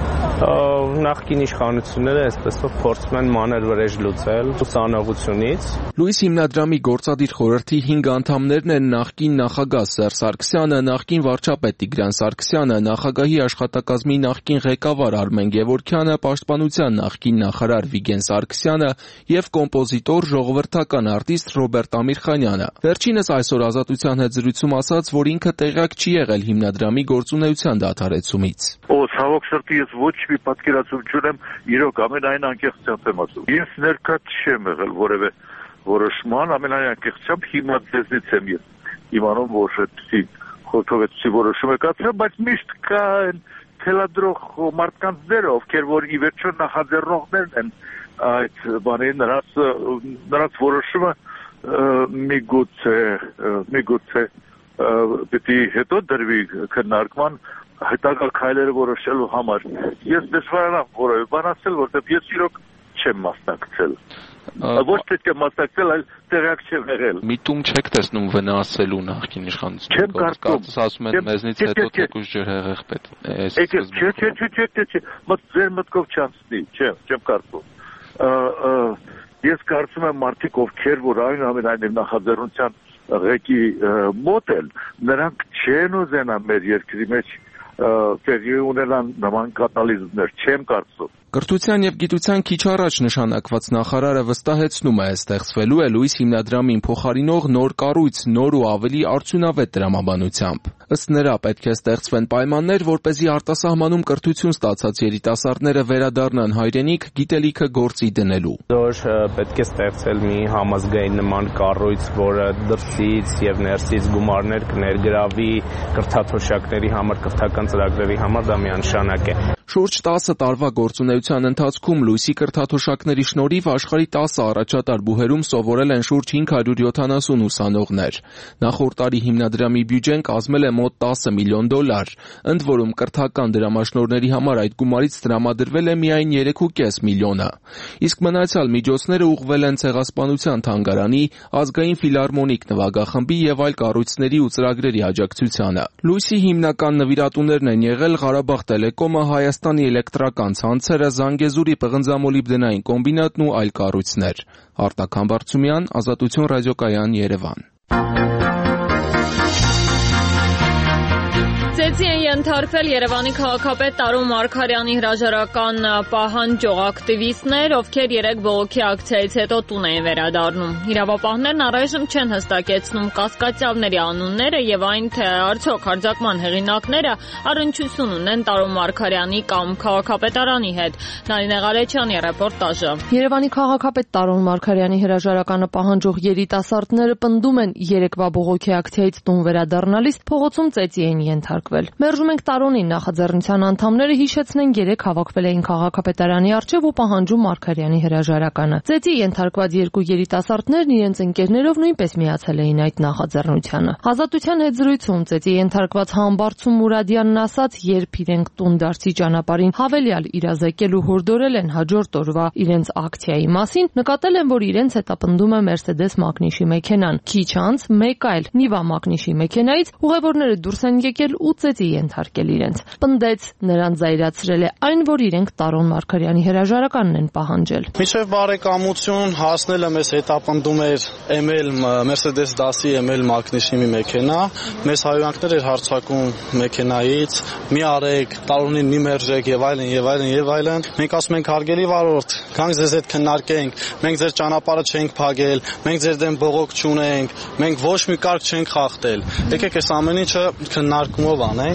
Նախկին իշխանությունները այսպեսով փորձում են մանրվրեժ լուծել ուսանողությունից։ Լույս հիմնադրամի գործադիր խորհրդի հինգ անդամներն են նախկին նախագահ Սերժ Սարգսյանը, նախկին վարչապետ Տիգրան Սարգսյանը, նախագահի աշխատակազմի նախկին ղեկավար Արմեն Գևորգյանը, պաշտպանության նախկին նախարար Վիգեն Սարգսյանը եւ կոմպոզիտոր, ժողովրդական արտիստ Ռոբերտ Ամիրխանյանը։ Վերջինս այսօր Ազատության հետ զրույցում ասաց, որ ինքը տեղյակ չի եղել հիմնադրամի գործունեության դադարեցումից։ Օ, ցավոք սրտի ես ոչ մի պատկերացում չունեմ, իրոք ամենայն անկեղծությամբ եմ ասում։ Ես ներկա չեմ եղել որևէ որոշման, ամենայն անկեղծությամբ հիմա ձեզնից եմ ես իմանում, որ այդպիսի խորհրդովետի որոշում է կայացրել, բայց միշտ կա թելադրող մարդկանց դերը, ովքեր որ ի վերջո նախաձեռնողներն են այդ բանի, նրանց նրանց որոշումը միգուցե միգուցե պիտի հետո դրվի քննարկման հետագա քայլերը որոշելու համար։ Ես դժվարանամ որևէ բան ասել, որտեղ ես իրոք չեմ մասնակցել։ Ոչ թե չեմ մասնակցել, այլ տեղյակ չեմ եղել։ Միտում չեք տեսնում վնասելու նախկին իշխանությունը։ Չեմ կարծում։ Ասում են մեզնից հետո թեկուզ ջրհեղեղ պետք է։ Չէ, չէ, չէ, չէ, չէ, չէ, մտ ձեր մտքով չանցնի, չեմ, չեմ կարծում։ Ես կարծում եմ մարդիկ, ովքեր որ այնուամենայնիվ նախաձեռնության ղեկի մոտ են, նրանք չեն ուզենա մեր երկրի մեջ տեղի ունենան նման կատալիզմներ, չեմ կարծում։ Կրթության եւ գիտության քիչ առաջ նշանակված նախարարը վստահեցնում է, ստեղծվելու է Լույս հիմնադրամին փոխարինող նոր կառույց, նոր ու ավելի արդյունավետ տրամաբանությամբ։ Ըստ նրա պետք է ստեղծվեն պայմաններ, որպեսզի արտասահմանում կրթություն ստացած երիտասարդները վերադառնան հայրենիք գիտելիքը գործի դնելու։ Որ պետք է ստեղծել մի համազգային նման կառույց, որը դրսից եւ ներսից գումարներ կներգրավի կրթաթոշակների համար, կրթական ծրագրերի համար, դա միանշանակ է։ Շուրջ տասը տարվա գործունեության ընթացքում Լույսի կրթաթոշակների շնորհիվ աշխարհի տասը առաջատար բուհերում սովորել են շուրջ հինգ հարյուր յոթանասուն ուսանողներ։ Նախորդ տարի հիմնադրամի բյուջեն կազմել է մոտ տասը միլիոն դոլար, ընդ որում կրթական դրամաշնորհների համար այդ գումարից տրամադրվել է միայն երեք ու կես միլիոնը։ Իսկ մնացյալ միջոցները ուղղվել են ցեղասպանության թանգարանի, ազգային ֆիլհարմոնիկ նվագախմբի եւ այլ կառույցների ու ծրագրերի աջակցությանը։ Լույսի հիմնական նվիրատուներն են եղել Ղարաբաղ Տելեկոմը, Հայաստանի էլեկտրական ցանցերը, Զանգեզուրի պղնձամոլիբդենային կոմբինատն ու այլ կառույցներ։ Արտակ Համբարձումյան, Ազատություն ռադիոկայան, Երևան։ Ծեծի են ենթարկվել Երևանի քաղաքապետ Տարոն Մարգարյանի հրաժարական պահանջող ակտիվիստներ, ովքեր երեկ բողոքի ակցիայից հետո տուն էին վերադառնում։ Իրավապահներն առայժմ չեն հստակեցնում կասկածյալների անունները եւ այն, թե արդյոք հարձակման հեղինակները առնչություն ունեն Տարոն Մարգարյանի կամ քաղաքապետարանի հետ։ Նարինե Ղարեչյանի ռեպորտաժը։ Երևանի քաղաքապետ Տարոն Մարգարյանի հրաժարականը պահանջող երիտասարդները պնդում են երեկվա բողոքի ակցիայից տուն վերադառնալիս փողոցում ծեծի էին ենթարկվել։ Մերժում ենք Տարոնին, նախաձեռնության անդամները հիշեցնեն երեք հավաքվել էին քաղաքապետարանի առջև ու պահանջում Մարգարյանի հրաժարականը։ Ծեծի ենթարկված երկու երիտասարդներն իրենց ընկերներով նույնպես միացել էին այդ նախաձեռնությանը։ Ազատության հետ զրույցում ծեծի ենթարկված Համբարձում Մուրադյանն ասաց, երբ իրենք տուն դարձի ճանապարհին հավելյալ իրազեկել ու հորդորել են հաջորդ օրվա իրենց ակցիայի մասին, նկատել են, որ իրենց հետապնդում է Mercedes Magnus-ի մեքենան։ Քիչ անց մեկ այլ Niva Magnus-ի մեքենայից ուղևորները դուրս են եկել ու ծեծի ենթարկել իրենց։ Պնդեց, նրանց զայրացրել է այն, որ իրենք Տարոն Մարգարյանի հրաժարականն են պահանջել։ Մինչև բարեկամություն հասնելը մեզ հետապնդում էր եմել Mercedes դասի եմել Magnus-ի մի մեքենա, մեզ հայրանքներ էր հարձակում մեքենայից, մի արեք, Տարոնին մի մերժեք եւ այլն եւ այլն եւ այլն։ Մենք ասում ենք հարգելի վարորդ, գանք ձեզ հետ քննարկենք, մենք ձեր ճանապարհը չենք փակել, մենք ձեր դեմ բողոք չունենք, մենք ոչ մի կարգ չենք խախտել։ Եկեք այս ամեն ինչը քննարկումով անենք,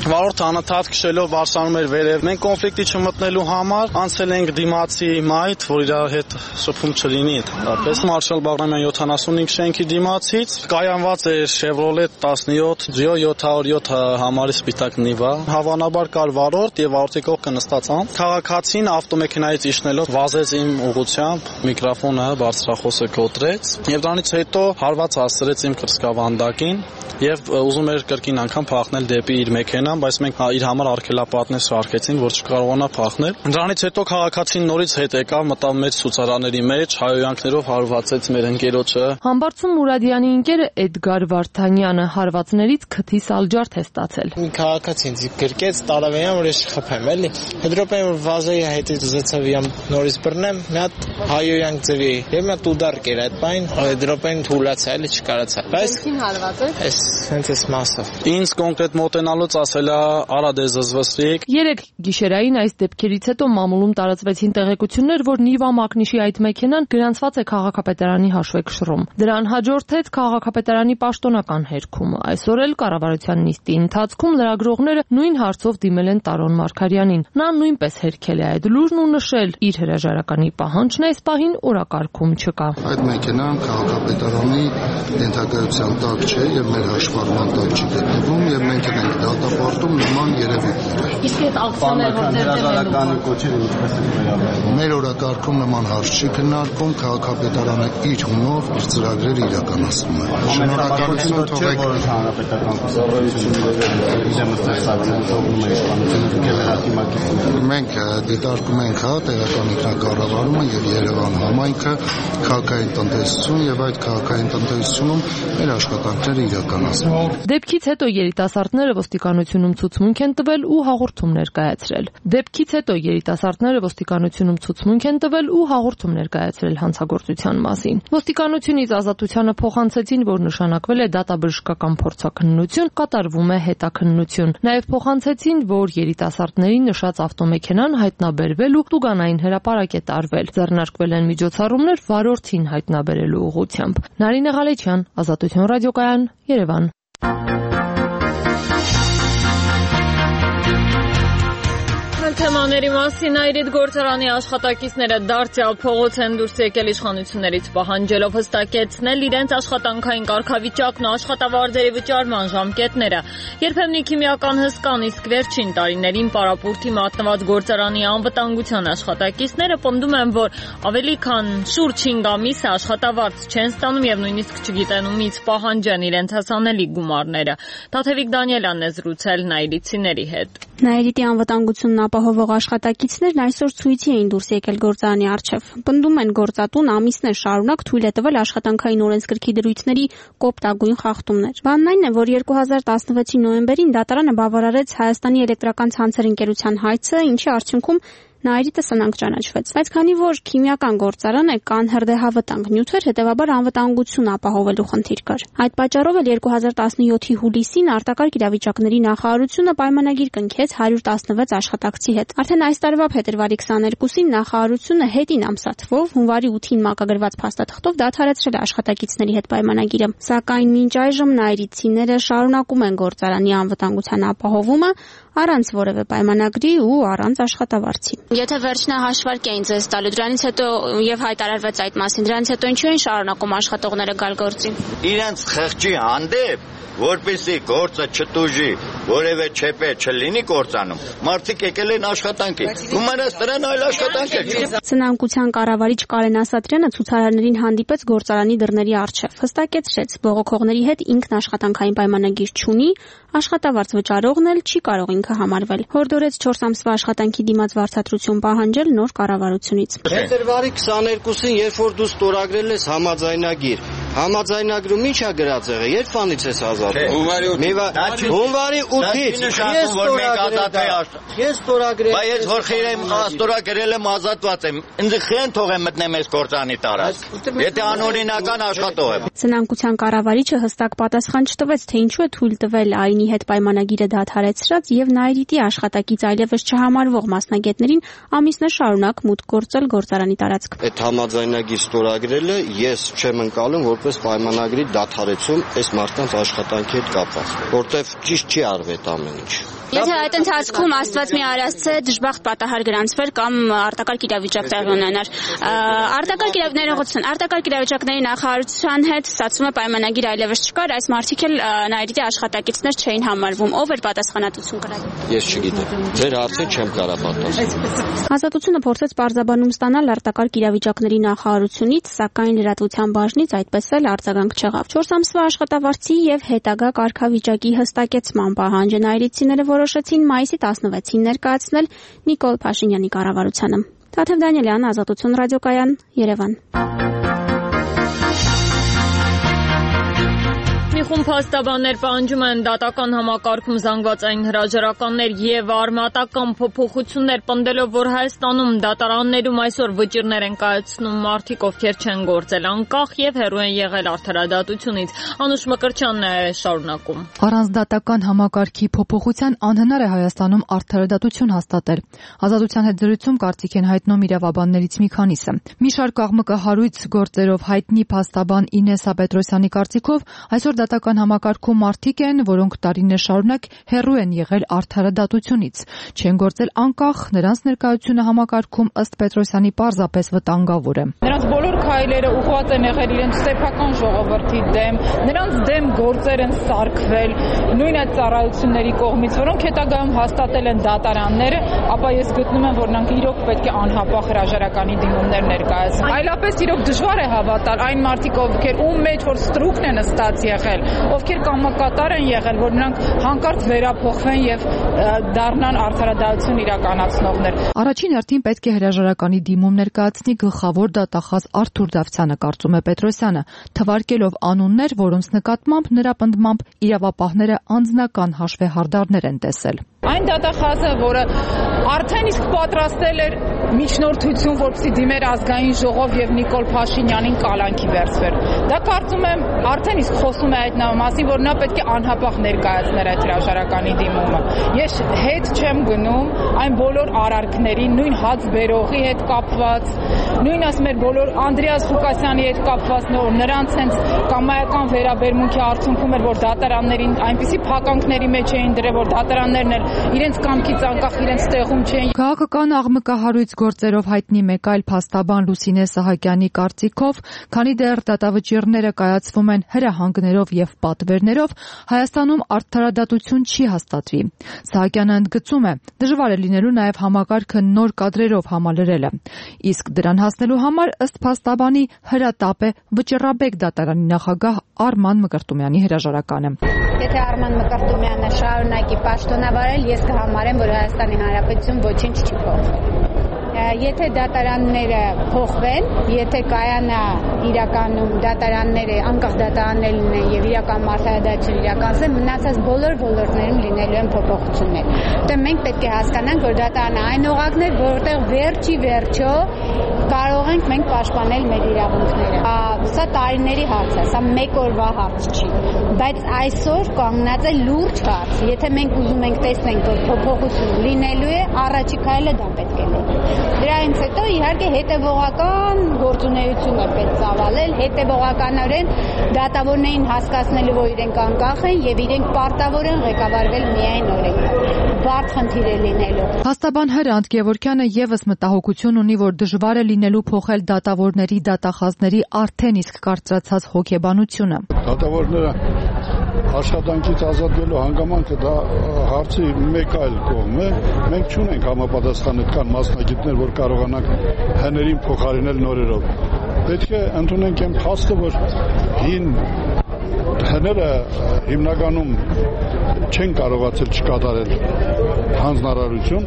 Վարորդը անընդհատ քշելով բարձրանում էր վերև։ Մենք կոնֆլիկտի չմտնելու համար անցել ենք դիմացի մայթ, որ իր հետ շփում չլինի ընդհանրապես։ Մարշալ Բաղրամյան յոթանասունհինգ շենքի դիմացից կայանված էր Chevrolet տասնյոթ Geo յոթ հարյուր յոթ համարի սպիտակ Niva։ Հավանաբար կար վարորդ եւ վարորդի կողքը նստած ան։ Քաղաքացին ավտոմեքենայից իջնելով վազեց իմ ուղղությամբ, միկրոֆոնը բարձրախոսը կոտրեց եւ դրանից հետո հարված հասցրեց իմ կրծքավանդակին եւ ուզում էր կրկին անգամ փախնել դեպի իր մեքենան, բայց մենք իր համար արգելապատնեշ սարքեցինք, որ չկարողանա փախնել։ Դրանից հետո քաղաքացին նորից հետ եկավ, մտավ մեր ցուցարաների մեջ, հայոյանքներով հարվածեց մեր ընկերոջը։ Համբարձում Մուրադյանի ընկերը Էդգար Վարդանյանը հարվածներից քթի սալջարդ է ստացել։ Մի քաղաքացին գրկեց տարավեյան, որ ես չխփեմ, էլի։ Հետրոպեն որ վազեի հետից ուզեցավ իամ նորից բռնեմ, մի հատ հայոյանք ձևի եւ մի հատ ուդար կեր այդ բան, հետրոպեն թուլացա, էլի չկարացա։ Բայց քին հարված է։ Հենց էս մասով։ Ինձ կոնկրետ մոտենալուց ասելա արա դե զզվսրիկ։ Երեք գիշերային այս դեպքերից հետո մամուլում տարածվեցին տեղեկություններ, որ Niva Մակնիշի այդ մեքենան գրանցված է քաղաքապետարանի հաշվեկշռում։ Դրան հաջորդեց քաղաքապետարանի պաշտոնական հերքումը։ Այսօր էլ կառավարության նիստի ընթացքում լրագրողները նույն հարցով դիմել են Տարոն Մարգարյանին։ Նա նույնպես հերքել է այդ լուրն ու նշել, իր հրաժարականի պահանջն այս պահին օրակարգում չկա։ Այդ մեքենան քաղաքապետարանի ենթակայության տակ չէ եւ մեր հաշվառման տակ չի գտնվում եւ մենք ենք դատապարտում նման երևույթները։ Իսկ այդ ակցիաները որ հրաժարականի կոչերը ինչպես են վերաբերվում։ Մեր օրակարգում նման հարց չի քննարկվում, քաղաքապետարանը իր հունով իր ծրագրերը իրականացնում է։ Շնորհակալություն թողեք որ հանրապետական կուսակցությունները իրենց թողնում են իշխանությունը։ Մենք դիտարկում ենք հա տեղական ինքնակառավարումը եւ Երևան համայնքը, քաղաքային տնտեսություն եւ այդ քաղաքային տնտեսությունում մեր աշխատանքները իրականացնում։ Դեպքից հետո երիտասարդները ոստիկանությունում ցուցմունք են տվել ու հաղորդում ներկայացրել։ Դեպքից հետո երիտասարդները ոստիկանությունում ցուցմունք են տվել ու հաղորդում ներկայացրել հանցագործության մասին։ Ոստիկանությունից ազատությանը փոխանցեցին, որ նշանակվել է դատաբժշկական փորձաքննություն, կատարվում է հետաքննություն։ Նաև փոխանցեցին, որ երիտասարդների նշած ավտոմեքենան հայտնաբերվել ու տուգանային հրապարակ է տարվել։ Ձեռնարկվել են միջոցառումներ վարորդին հայտնաբերելու ուղղությամբ։ Նարինե Ղալեչյան, Ազատություն ռադիոկայան, Երևան։ Թեմաների մասին Այրիդ գործարանի աշխատակիցները դարձյալ փողոց են դուրս եկել իշխանություններից պահանջելով հստակեցնել իրենց աշխատանքային կարգավիճակն ու աշխատավարձերի վճարման ժամկետները։ Երբեմնի քիմիական հսկան, իսկ վերջին տարիներին պարապուրտի մատնված գործարանի անվտանգության աշխատակիցները պնդում են, որ ավելի քան շուրջ հինգ ամիս աշխատավարձ չեն ստանում եւ նույնիսկ չգիտեն ումից պահանջեն իրենց հասանելի գումարները։ Տաթևիկ Դանիելյանն է զրուցել նայրիցիների հետ։ Նայրիտի անվտանգությունն ապահովող աշխատակիցներն այսօր ցույցի էին դուրս եկել գործարանի առջև։ Պնդում են գործատուն ամիսներ շարունակ թույլ է տվել աշխատանքային օրենսգրքի դրույթների կոպտագույն խախտումներ։ Բանն այն է, որ երկու հազար տասնվեցի նոյեմբերին դատարանը բավարարեց Հայաստանի էլեկտրական ցանցեր ընկերության հայցը, ինչի արդյունքում Նայրիտը սնանկ ճանաչվեց։ Բայց քանի որ քիմիական գործարան է, կան հրդեհավտանգ նյութեր, հետևաբար անվտանգություն ապահովելու խնդիր կար։ Այդ պատճառով էլ երկու հազար տասնյոթի հուլիսին արտակարգ իրավիճակների նախարարությունը պայմանագիր կնքեց հարյուր տասնվեց աշխատակցի հետ։ Արդեն այս տարվա փետրվարի քսաներկուսին նախարարությունը հետին ամսաթվով հունվարի ութին մակագրված փաստաթղթով դադարեցրել է աշխատակիցների հետ պայմանագիրը։ Սակայն մինչ այժմ նայրիցիները շարունակում են գործարանի անվտանգության ապահովումը առանց որևէ պայմանագրի ու առանց աշխատավարձի։ Եթե վերջնահաշվարկ էին ձեզ տալու, դրանից հետո եւ հայտարարվեց այդ մասին, դրանից հետո ինչու են շարունակում աշխատողները գալ գործի։ Իրենց խղճի հանդեպ, որպեսզի գործը չտուժի, որևէ չեպե չլինի գործանում, մարդիկ եկել են աշխատանքի։ Գումարած դրան այլ աշխատանք է։ Սնանկության կառավարիչ Կարեն Ասատրյանը ցուցարարներին հանդիպեց գործարանի դռների առջև։ Հստակեցրեց, բողոքողների հետ ինքն աշխատանքային պայմանագիր չունի, աշխատավարձ վճարողն էլ չի կարող ինքը համարվել։ Հորդորեց չորս ամսվա աշխատանքի դիմաց վարձատրություն պահանջել նոր կառավարությունից։ Փետրվարի քսաներկուսին, երբ որ դու ստորագրել ես համաձայնագիր, համաձայնագրում ի՞նչ է գրած եղել, երբ ֆանից ես ազատվել։ Հունվարի ութից ես ստորագրել։ Ես ստորագրել։ Բայց ես որ խիրեմ ստորագրել եմ ազատված եմ։ Ինձ խեն թողեմ մտնեմ այս գործանի տարածք։ Եթե անօրինական աշխատող եմ։ Սնանկության կառավարիչը հստակ պատասխան չտվեց, թե ինչու է թույլ տվել այնի հետ պայմանագիրը դադարեցրած եւ Նայրիտի աշխատակից այլևս չհամարվող մասնագետներին ամիսներ շարունակ մուտք գործել գործարանի տարածք։ Այդ համաձայնագիր ստորագրելը ես չեմ ընկալում, որ որպես պայմանագրի դադարեցում այս մարդկանց աշխատանքի հետ կապված, որտեղ ճիշտ չի արվի ամեն ինչ։ Եթե այդ ընթացքում Աստված մի արածցե դժբախտ պատահար գրանցվեր կամ արտակարգ իրավիճակ տեղի ունենար, արտակարգ իրավիճակներողություն, արտակարգ իրավիճակների նախարարության հետ ստացվում է պայմանագիր այլևս չկար, այս մարդիկ էլ նայրիտի աշխատակիցներ չէին համարվում, ով էր պատասխանատվություն կրել։ Ես չգիտեմ։ Ձեր հարցին չեմ կարող պատասխանել։ Ազատությունը փորձեց պարզաբանում ստանալ արտակարգ իրավիճակների նախարարությունից, սակայն լրատվության բաժնից այդպես էլ արձագանք չեղավ։ չորս ամսվա աշխատավարձի եւ հետագա կարգավիճակի հստակեցման պահանջը նայրիցիները որոշեցին մայիսի տասնվեցին ներկայացնել Նիկոլ Փաշինյանի կառավարությանը։ Թաթև Դանիելյան, Ազատություն ռադիոկայան, Երևան։ Մի խումբ փաստաբաններ պահանջում են դատական համակարգում զանգվածային հրաժարականներ եւ արմատական փոփոխություններ, պնդելով, որ Հայաստանում դատարաններում այսօր վճիռներ են կայացնում մարդիկ, ովքեր չեն գործել անկախ եւ հեռու են եղել արդարադատությունից։ Անուշ Մկրտչյանն է շարունակում։ Առանց դատական համակարգի փոփոխության անհնար է Հայաստանում արդարադատություն հաստատել։ Ազատության հետ զրույցում կարծիք են հայտնում իրավաբաններից մի քանիսը։ Մի շարք աղմկահարույց գործերով հայտնի փաստաբան Ինեսա Պետրոսյանի կարծիքով այսօր դատական համակարգում մարդիկ են, որոնք տարիներ շարունակ հեռու են եղել արդարադատությունից, չեն գործել անկախ, նրանց ներկայությունը համակարգում ըստ Պետրոսյանի պարզապես վտանգավոր է։ Նրանց բոլոր քայլերը ուղղված են եղել իրենց սեփական ժողովրդի դեմ, նրանց դեմ գործեր են սարքվել նույն այդ ծառայությունների կողմից, որոնք հետագայում հաստատել են դատարանները, ապա ես գտնում եմ, որ նրանք իրոք պետք է անհապաղ հրաժարականի դիմումներ ներկայացնեն։ Այլապես իրոք դժվար է հավատալ այն մարդիկ, ովքեր ում մեջ որ ստրուկն են ըստած եղել, ովքեր կամակատար են եղել, որ նրանք հանկարծ վերափոխվեն եւ դառնան արդարադատություն իրականացնողներ։ Առաջին հերթին պետք է հրաժարականի դիմում ներկայացնի գլխավոր դատախազ Արթուր Դավթյանը, կարծում է Պետրոսյանը, թվարկելով անուններ, որոնց նկատմամբ նրա պնդմամբ իրավապահները անձնական հաշվեհարդարներ են տեսել։ Այն դատախազը, որը արդեն իսկ պատրաստել էր միջնորդություն, որպեսզի դիմեր ազգային ժողով եւ Նիկոլ Փաշինյանին կալանքի վերցվեր։ Դա կարծում եմ արդեն իսկ խոսում է այդ մասին, որ նա պետք է անհապաղ ներկայացներ այդ հրաժարականի դիմումը։ Ես հետ չեմ գնում այն բոլոր արարքների, նույն հաց բերողի հետ կապված, նույն ասում էր բոլոր Անդրեաս Ղուկասյանի հետ կապված, նրանց հենց կամայական վերաբերմունքի արդյունքում էր, որ դատարաններին այնպիսի փականքների մեջ էին դրել, որ դատարաններն էլ իրենց կամքից անկախ իրենց տեղում չեն։ Քաղաքական աղմկահարույց գործերով հայտնի մեկ այլ փաստաբան Լուսինե Սահակյանի կարծիքով, քանի դեռ դատավճիռները կայացվում են հրահանգներով եւ պատվերներով, Հայաստանում արդարադատություն չի հաստատվի։ Սահակյանը ընդգծում է, դժվար է լինելու նաեւ համակարգը նոր կադրերով համալրելը։ Իսկ դրան հասնելու համար ըստ փաստաբանի հրատապ է Վճռաբեկ դատարանի նախագահ Արման Մկրտումյանի հրաժարականը։ Եթե Արման Մկրտումյանը շարունակի պաշտոնավարել, ես կհամարեմ, որ Հայաստանի Հանրապետություն ոչինչ չի փոխվի։ Եթե դատարանները փոխվեն, եթե կայանա իրականում դատարանները անկախ դատարաններ լինեն եւ իրական արդարադատություն իրականացնեն, մնացած բոլոր ոլորտներում լինելու են փոփոխություններ։ Որտեղ մենք պետք է հասկանանք, որ դատարանը այն օղակն է, որտեղ վերջի վերջո կարող ենք մենք պաշտպանել մեր իրավունքները։ Սա տարիների հարց է, սա մեկ օրվա հարց չի, բայց այսօր կանգնած է լուրջ հարց։ Եթե մենք ուզում ենք տեսնենք, որ փոփոխություն լինելու է, առաջիկա քայլը դա պետք է լինի։ Դրանից հետո իհարկե հետևողական գործունեություն է պետք ծավալել, հետևողականորեն դատավորներին հասկացնելու, որ իրենք անկախ են եւ իրենք պարտավոր են ղեկավարվել միայն օրենքով։ Բարդ խնդիր է լինելու։ Փաստաբան Հրանտ Գևորգյանը եւս մտահոգություն ունի, որ դժվար է լինելու փոխել դատավորների դատախազների արդեն իսկ կարծրացած հոգեբանությունը։ Դատավորները աշխատանքից ազատվելու հանգամանքը դա հարցի մեկ այլ կողմ է։ Մենք չունենք համապատասխան այդքան մասնագետներ, որ կարողանանք հներին փոխարինել նորերով։ Պետք է ընդունենք այն փաստը, որ հին հները հիմնականում չեն կարողացել չկատարել հանձնարարություն,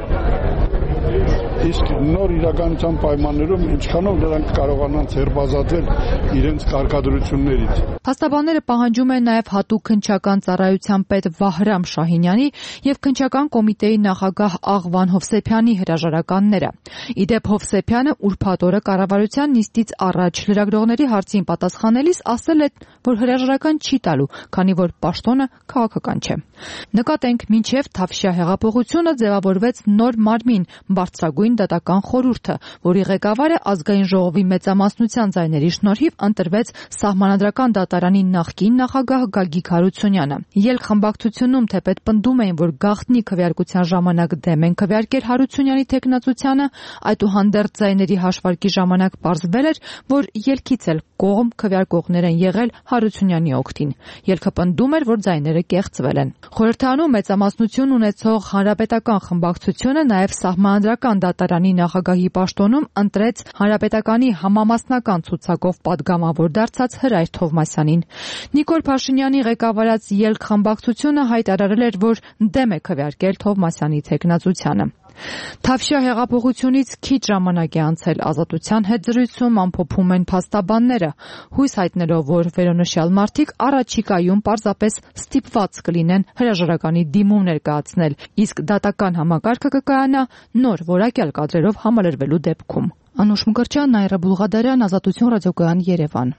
իսկ նոր իրականության պայմաններում ինչքանով նրանք կարողանան ձերբազատվել իրենց կարգադրություններից։ Փաստաբանները պահանջում են նաև հատուկ քննչական ծառայության պետ Վահրամ Շահինյանի եւ քննչական կոմիտեի նախագահ Աղվան Հովսեփյանի հրաժարականները։ Իդեպ Հովսեփյանը ուրբաթ օրը կառավարության նիստից առաջ լրագրողների հարցին պատասխանելիս ասել է, որ հրաժարական չի տալու, քանի որ պաշտոնը քաղաքական չէ։ Նկատենք, մինչև Թավշյա հեղափոխությունը ձևավորվեց նոր մարմին, բարձրագույն ազգային դատական խորհուրդը, որի ղեկավարը ազգային ժողովի մեծամասնության ձայների շնորհիվ ընտրվեց Սահմանադրական դատարանի նախկին նախագահ Գագիկ Հարությունյանը։ Ելք-խմբակցությունում թեպետ պնդում էին, որ գաղտնի քվեարկության ժամանակ դեմ են քվեարկել Հարությունյանի թեկնածությանը, այդուհանդերձ ձայների հաշվարկի ժամանակ պարզվել էր, որ ելքից էլ կողմ քվեարկողներ են եղել Հարությունյանի օգտին։ Ելքը պնդում էր, որ ձայները կեղծվել են։ Խորհրդարանում մեծամասնություն ունեցող Հանրապետական խմբակցությունը նաև Սահմանադրական դատարանի նախագահի պաշտոնում ընտրեց Հանրապետականի համամասնական ցուցակով պատգամավոր դարձած Հրայր Թովմասյանին։ Նիկոլ Փաշինյանի ղեկավարած Ելք խմբակցությունը հայտարարել էր, որ դեմ է քվեարկել Թովմասյանի թեկնածությանը։ Թավշյա հեղափոխությունից քիչ ժամանակ է անցել, Ազատության հետ զրույցում ամփոփում են փաստաբանները, հույս հայտնելով, որ վերոնշյալ մարդիկ առաջիկայում պարզապես ստիպված կլինեն հրաժարականի դիմում ներկայացնել, իսկ դատական համակարգը կկայանա նոր որակյալ կադրերով համալրվելու դեպքում։ Անուշ Մկրտչյան, Նաիրա Բուլղադարյան, Ազատություն ռադիոկայան, Երևան։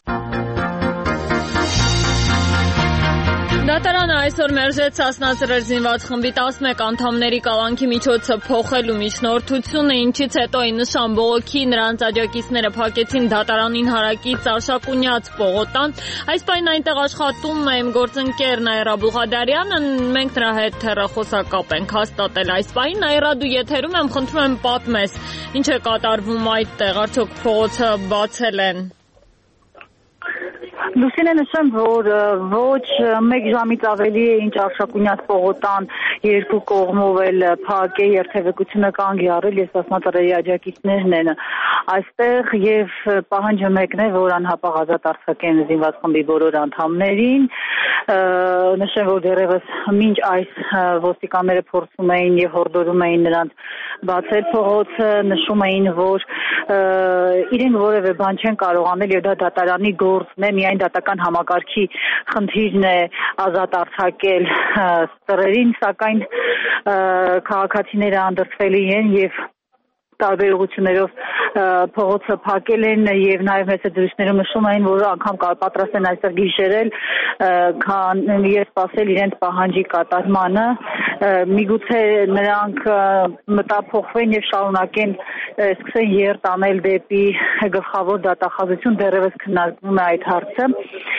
Դատարանը այսօր մերժեց Սասնա Ծռեր զինված խմբի տասնմեկ անդամների կալանքի միջոցը փոխելու միջնորդությունը, ինչից հետո ի նշան բողոքի նրանց աջակիցները փակեցին դատարանին հարակից Արշակունյաց պողոտան։ Այս պահին այնտեղ աշխատում է իմ գործընկեր Նաիրա Բուլղադարյանը, մենք նրա հետ հեռախոսակապ ենք հաստատել այս պահին։ Նաիրա, դու եթերում եմ, խնդրում եմ պատմես, ինչ է կատարվում այդտեղ, արդյոք փողոցը բացել են։ Լուսինե, նշեմ, որ ոչ մեկ ժամից ավելի է ինչ Արշակունյաց պողոտան երկու կողմով էլ փակ է, երթևեկությունը կանգ է առել, ես Սասնա Ծռերի աջակիցներն են այստեղ եւ պահանջը մեկն է, որ անհապաղ ազատ արձակեն զինված խմբի բոլոր անդամներին։ Նշեմ, որ դեռևս մինչ այս ոստիկանները փորձում էին եւ հորդորում էին նրանց բացել փողոցը, նշում էին, որ իրենք որևէ բան չեն կարող անել եւ դա դատարանի գործն է, միայն դատական համակարգի խնդիրն է ազատ արձակել Ծռերին, սակայն քաղաքացիները անդրդվելի են եւ տարբեր ուղղություններով փողոցը փակել են եւ նաեւ մեծ դրույթներում նշում էին, որ անգամ պատրաստ են այստեղ գիշերել, քան եւ սպասել իրենց պահանջի կատարմանը։ Միգուցե նրանք մտափոխվեն եւ շարունակեն սկսեն երթ անել դեպի գլխավոր դատախազություն, դեռևս քննարկվում է այդ հարցը։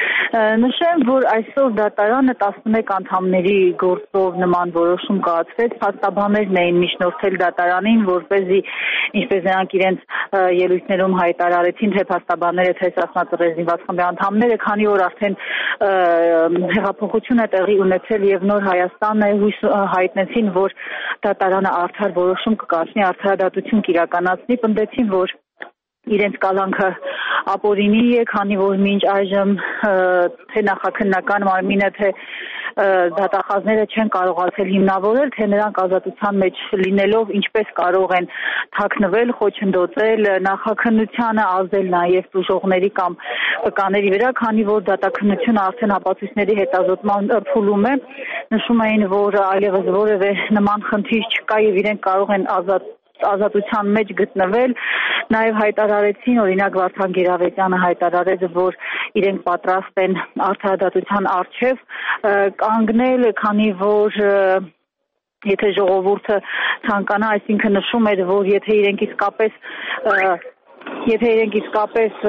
Նշեմ, որ այսօր դատարանը տասնմեկ անդամների գործով նման որոշում կայացրեց, փաստաբաններն էին միջնորդել դատարանին, որպեսզի ինչպես նրանք իրենց ելույթներում հայտարարեցին, թե փաստաբանները, թե Սասնա Ծռեր զինված խմբի անդամները, քանի որ արդեն հեղափոխություն է տեղի ունեցել եւ նոր Հայաստանն է, հույս հայտնեցին, որ դատարանը արդար որոշում կկայացնի, արդարադատություն կիրականացնի, պնդեցին, որ իրենց կալանքը ապօրինի է, քանի որ մինչ այժմ թե նախաքննական մարմինը, թե դատախազները չեն կարողացել հիմնավորել, թե նրանք ազատության մեջ լինելով ինչպես կարող են թաքնվել, խոչընդոտել նախաքննությանը, ազդել նաև տուժողների կամ վկաների վրա, քանի որ դատաքննությունը արդեն ապացույցների հետազոտման փուլում է։ Նշում էին, որ այլևս որևէ նման խնդիր չկա եւ իրենք կարող են ազատ ազատության մեջ գտնվել, նաև հայտարարեցին, օրինակ Վարդան Գերավետյանը հայտարարեց, որ իրենք պատրաստ են արդարադատության առջև կանգնել, քանի որ եթե ժողովուրդը ցանկանա, այսինքն նշում էր, որ եթե իրենք իսկապես եթե իրենք իսկապես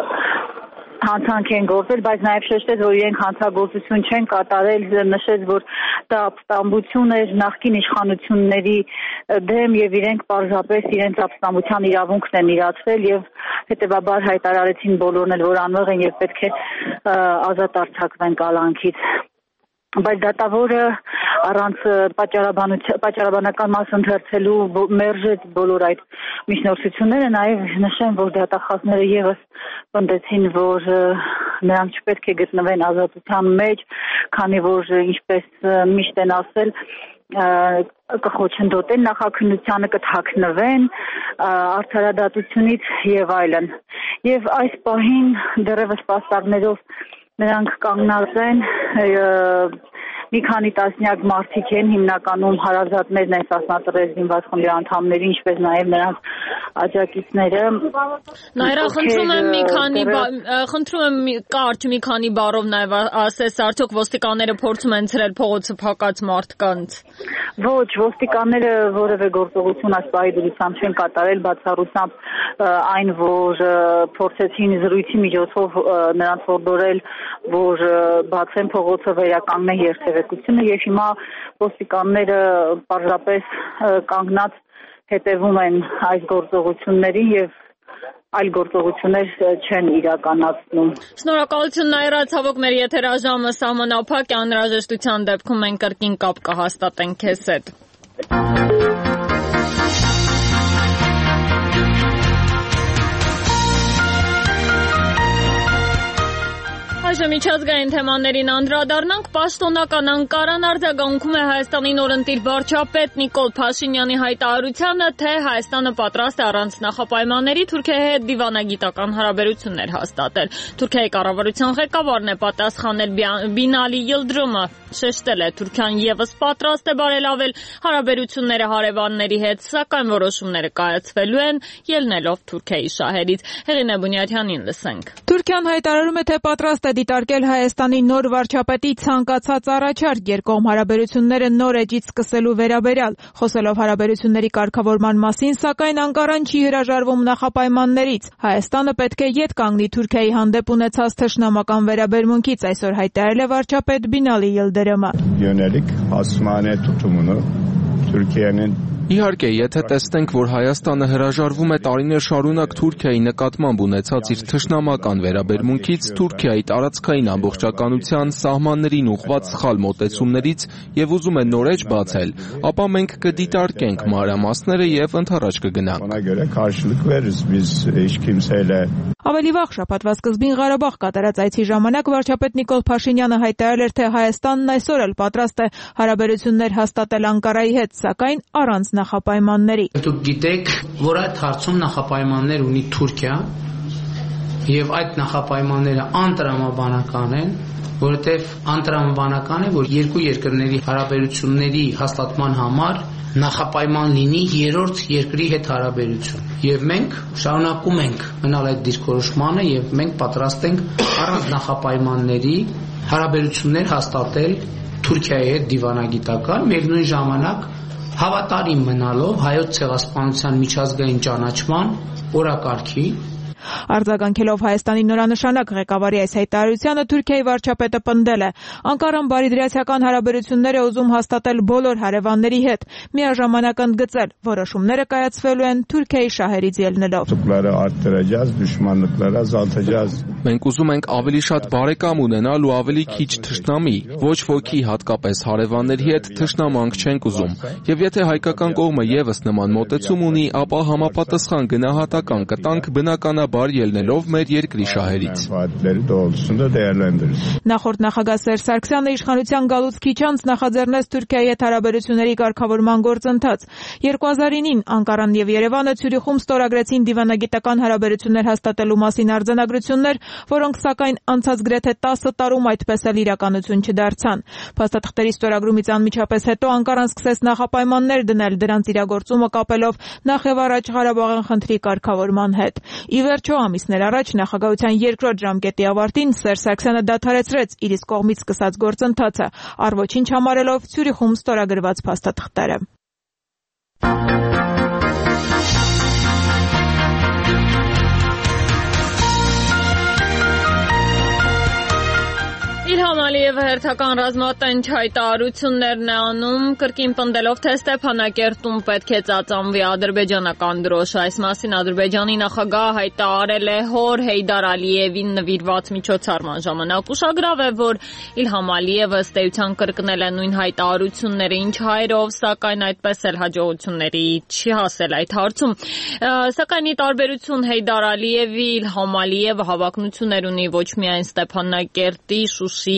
հանցանք են գործել, բայց նաև շեշտեց, որ իրենք հանցագործություն չեն կատարել, նշեց, որ դա ապստամբություն էր նախկին իշխանությունների դեմ եւ իրենք պարզապես իրենց ապստամբության իրավունքն են իրացրել եւ հետեւաբար հայտարարեցին բոլորն էլ, որ անմեղ են եւ պետք է ազատ արձակվեն կալանքից։ Բայց դատավորը առանց պատճառաբանական մաս ընթերցելու մերժեց բոլոր այդ միջնորդությունները, նաև նշեմ, որ դատախազները եւս պնդեցին, որ նրանք չպետք է գտնվեն ազատության մեջ, քանի որ ինչպես միշտ են ասել, կխոչընդոտեն նախաքննությանը, կթաքնվեն արդարադատությունից եւ այլն։ Եւ այս պահին դեռևս պաստառներով նրանք կանգնած են, մի քանի տասնյակ մարդիկ են, հիմնականում հարազատներն են Սասնա Ծռեր զինված խմբի անդամների, ինչպես նաև նրանց աջակիցները Նայրա, խնդրում եմ մի քանի խնդրում եմ կարճ մի քանի բառով նաև ասես, արդյոք ոստիկանները փորձում են ցրել փողոցը փակած մարդկանց։ Ոչ, ոստիկանները որևէ գործողություն այս պահի դրությամբ չեն կատարել, բացառությամբ այն, որ փորձեցին զրույցի միջոցով նրանց հորդորել, որ բացեն փողոցը, վերականգնեն երթևեկությունը, եւ հիմա ոստիկանները պարզապես կանգնած հետևում են այս գործողություններին եւ այլ գործողություններ չեն իրականացնում։ Շնորհակալություն Նայրա, ցավոք մեր եթերաժամը սահմանափակ է, անհրաժեշտության դեպքում մենք կրկին կապ կհաստատենք քեզ հետ։ Այժմ միջազգային թեմաներին անդրադառնանք, պաշտոնական Անկարան արձագանքում է Հայաստանի նորընտիր վարչապետ Նիկոլ Փաշինյանի հայտարարությանը, թե Հայաստանը պատրաստ է առանց նախապայմանների Թուրքիայի հետ դիվանագիտական հարաբերություններ հաստատել։ Թուրքիայի կառավարության ղեկավարն է պատասխանել Բինալի Yıldırımը, շեշտել է Թուրքիան ևս պատրաստ է բարելավել հարաբերությունները հարևանների հետ, սակայն որոշումները կայացվելու են ելնելով Թուրքիայի շահերից։ Հեղինե Բունյաթյանին լսենք։ Թուրքիան հայտարարում է, թե պատրաստ է դիտարկել Հայաստանի նոր վարչապետի ցանկացած առաջարկ երկկողմ հարաբերությունները նոր էջից սկսելու վերաբերյալ։ Խոսելով հարաբերությունների կարգավորման մասին, սակայն Անկարան չի հրաժարվում նախապայմաններից։ Հայաստանը պետք է ետ կանգնի Թուրքիայի հանդեպ ունեցած թշնամական վերաբերմունքից, այսօր հայտարարել է վարչապետ Բինալի Yıldırımը։ Yönelik hasmane tutumunu Türkiye'nin Իհարկե, եթե տեսնենք, որ Հայաստանը հրաժարվում է տարիներ շարունակ Թուրքիայի նկատմամբ ունեցած իր թշնամական վերաբերմունքից, Թուրքիայի տարածքային ամբողջականության սահմաններին ուղղված սխալ մոտեցումներից եւ ուզում է նոր էջ բացել, ապա մենք կդիտարկենք մանրամասները եւ ընդառաջ կգնանք։ Ona göre karşılık veririz biz hiç kimseyle. Ավելի վաղ շաբաթվա սկզբին Ղարաբաղ կատարած այցի ժամանակ վարչապետ Նիկոլ Փաշինյանը հայտարարել էր, թե Հայաստանն այսօր էլ պատրաստ է հարաբերություններ հաստատել Անկարայի հետ, սակայն առանց նախապայմանների։ Դուք գիտեք, որ այդ հարցում նախապայմաններ ունի Թուրքիա, եւ այդ նախապայմանները անտրամաբանական են, որովհետեւ անտրամաբանական է, որ երկու երկրների հարաբերությունների հաստատման համար նախապայման լինի երրորդ երկրի հետ հարաբերություն։ Եվ մենք շարունակում ենք մնալ այդ դիրքորոշմանը եւ մենք պատրաստ ենք առանց նախապայմանների հարաբերություններ հաստատել Թուրքիայի հետ դիվանագիտական, միևնույն ժամանակ հավատարիմ մնալով հայոց ցեղասպանության միջազգային ճանաչման օրակարգի։ Արձագանքելով Հայաստանի նորանշանակ ղեկավարի այս հայտարարությանը Թուրքիայի վարչապետը պնդել է. Անկարան բարիդրացիական հարաբերություններ է ուզում հաստատել բոլոր հարևանների հետ, միաժամանակ ընդգծել, որոշումները կայացվելու են Թուրքիայի շահերից ելնելով։ Մենք ուզում ենք ավելի շատ բարեկամ ունենալ ու ավելի քիչ թշնամի, ոչ ոքի հատկապես հարևանների հետ թշնամանք չենք ուզում։ Եվ եթե հայկական կողմը եւս նման մոտեցում ունի, ապա համապատասխան գնահատական կտանք բնականաբար ելնելով մեր երկրի շահերից։ Նախորդ նախագահ Սերժ Սարգսյանը իշխանության գալուց քիչ անց նախաձեռնեց Թուրքիայի հետ հարաբերությունների կարգավորման գործընթաց։ երկու հազար նոյին Անկարան եւ Երևանը Ցյուրիխում ստորագրեցին դիվանագիտական հարաբերություններ հաստատելու մասին արձանագրություններ, որոնք սակայն անցած գրեթե տասը տարում այդպես էլ իրականություն չդարձան։ Փաստաթղթերի ստորագրումից անմիջապես հետո Անկարան սկսեց նախապայմաններ դնել դրանց իրագործումը կապելով նախ եւ առաջ Ղարաբաղյան խնդրի կարգավորման հետ։ Ի վերջո ամիսներ առաջ նախագահության երկրորդ ժամկետի ավարտին Սերժ Սարգսյանը դադարեցրեց իր իսկ կողմից սկսած գործընթացը, առ ոչինչ համարելով Ցյուրիխում ստորագրված փաստաթղթերը։ Իլհամ Ալիևը հերթական ռազմատենչ հայտարարություններն է անում, կրկին պնդելով, թե Ստեփանակերտում պետք է ծածանվի ադրբեջանական դրոշը։ Այս մասին Ադրբեջանի նախագահը հայտարարել է հոր Հեյդար Ալիևին նվիրված միջոցառման ժամանակ։ Ուշագրավ է, որ Իլհամ Ալիևը ըստ էության կրկնել է նույն հայտարարությունները, ինչ հայերով, սակայն այդպես էլ հաջողությունների չի հասել այդ հարցում։ Սակայն ի տարբերություն Հեյդար Ալիևի, Իլհամ Ալիևը հավակնություններ ունի ոչ միայն Ստեփանակերտի, Շուշի, Կամաղ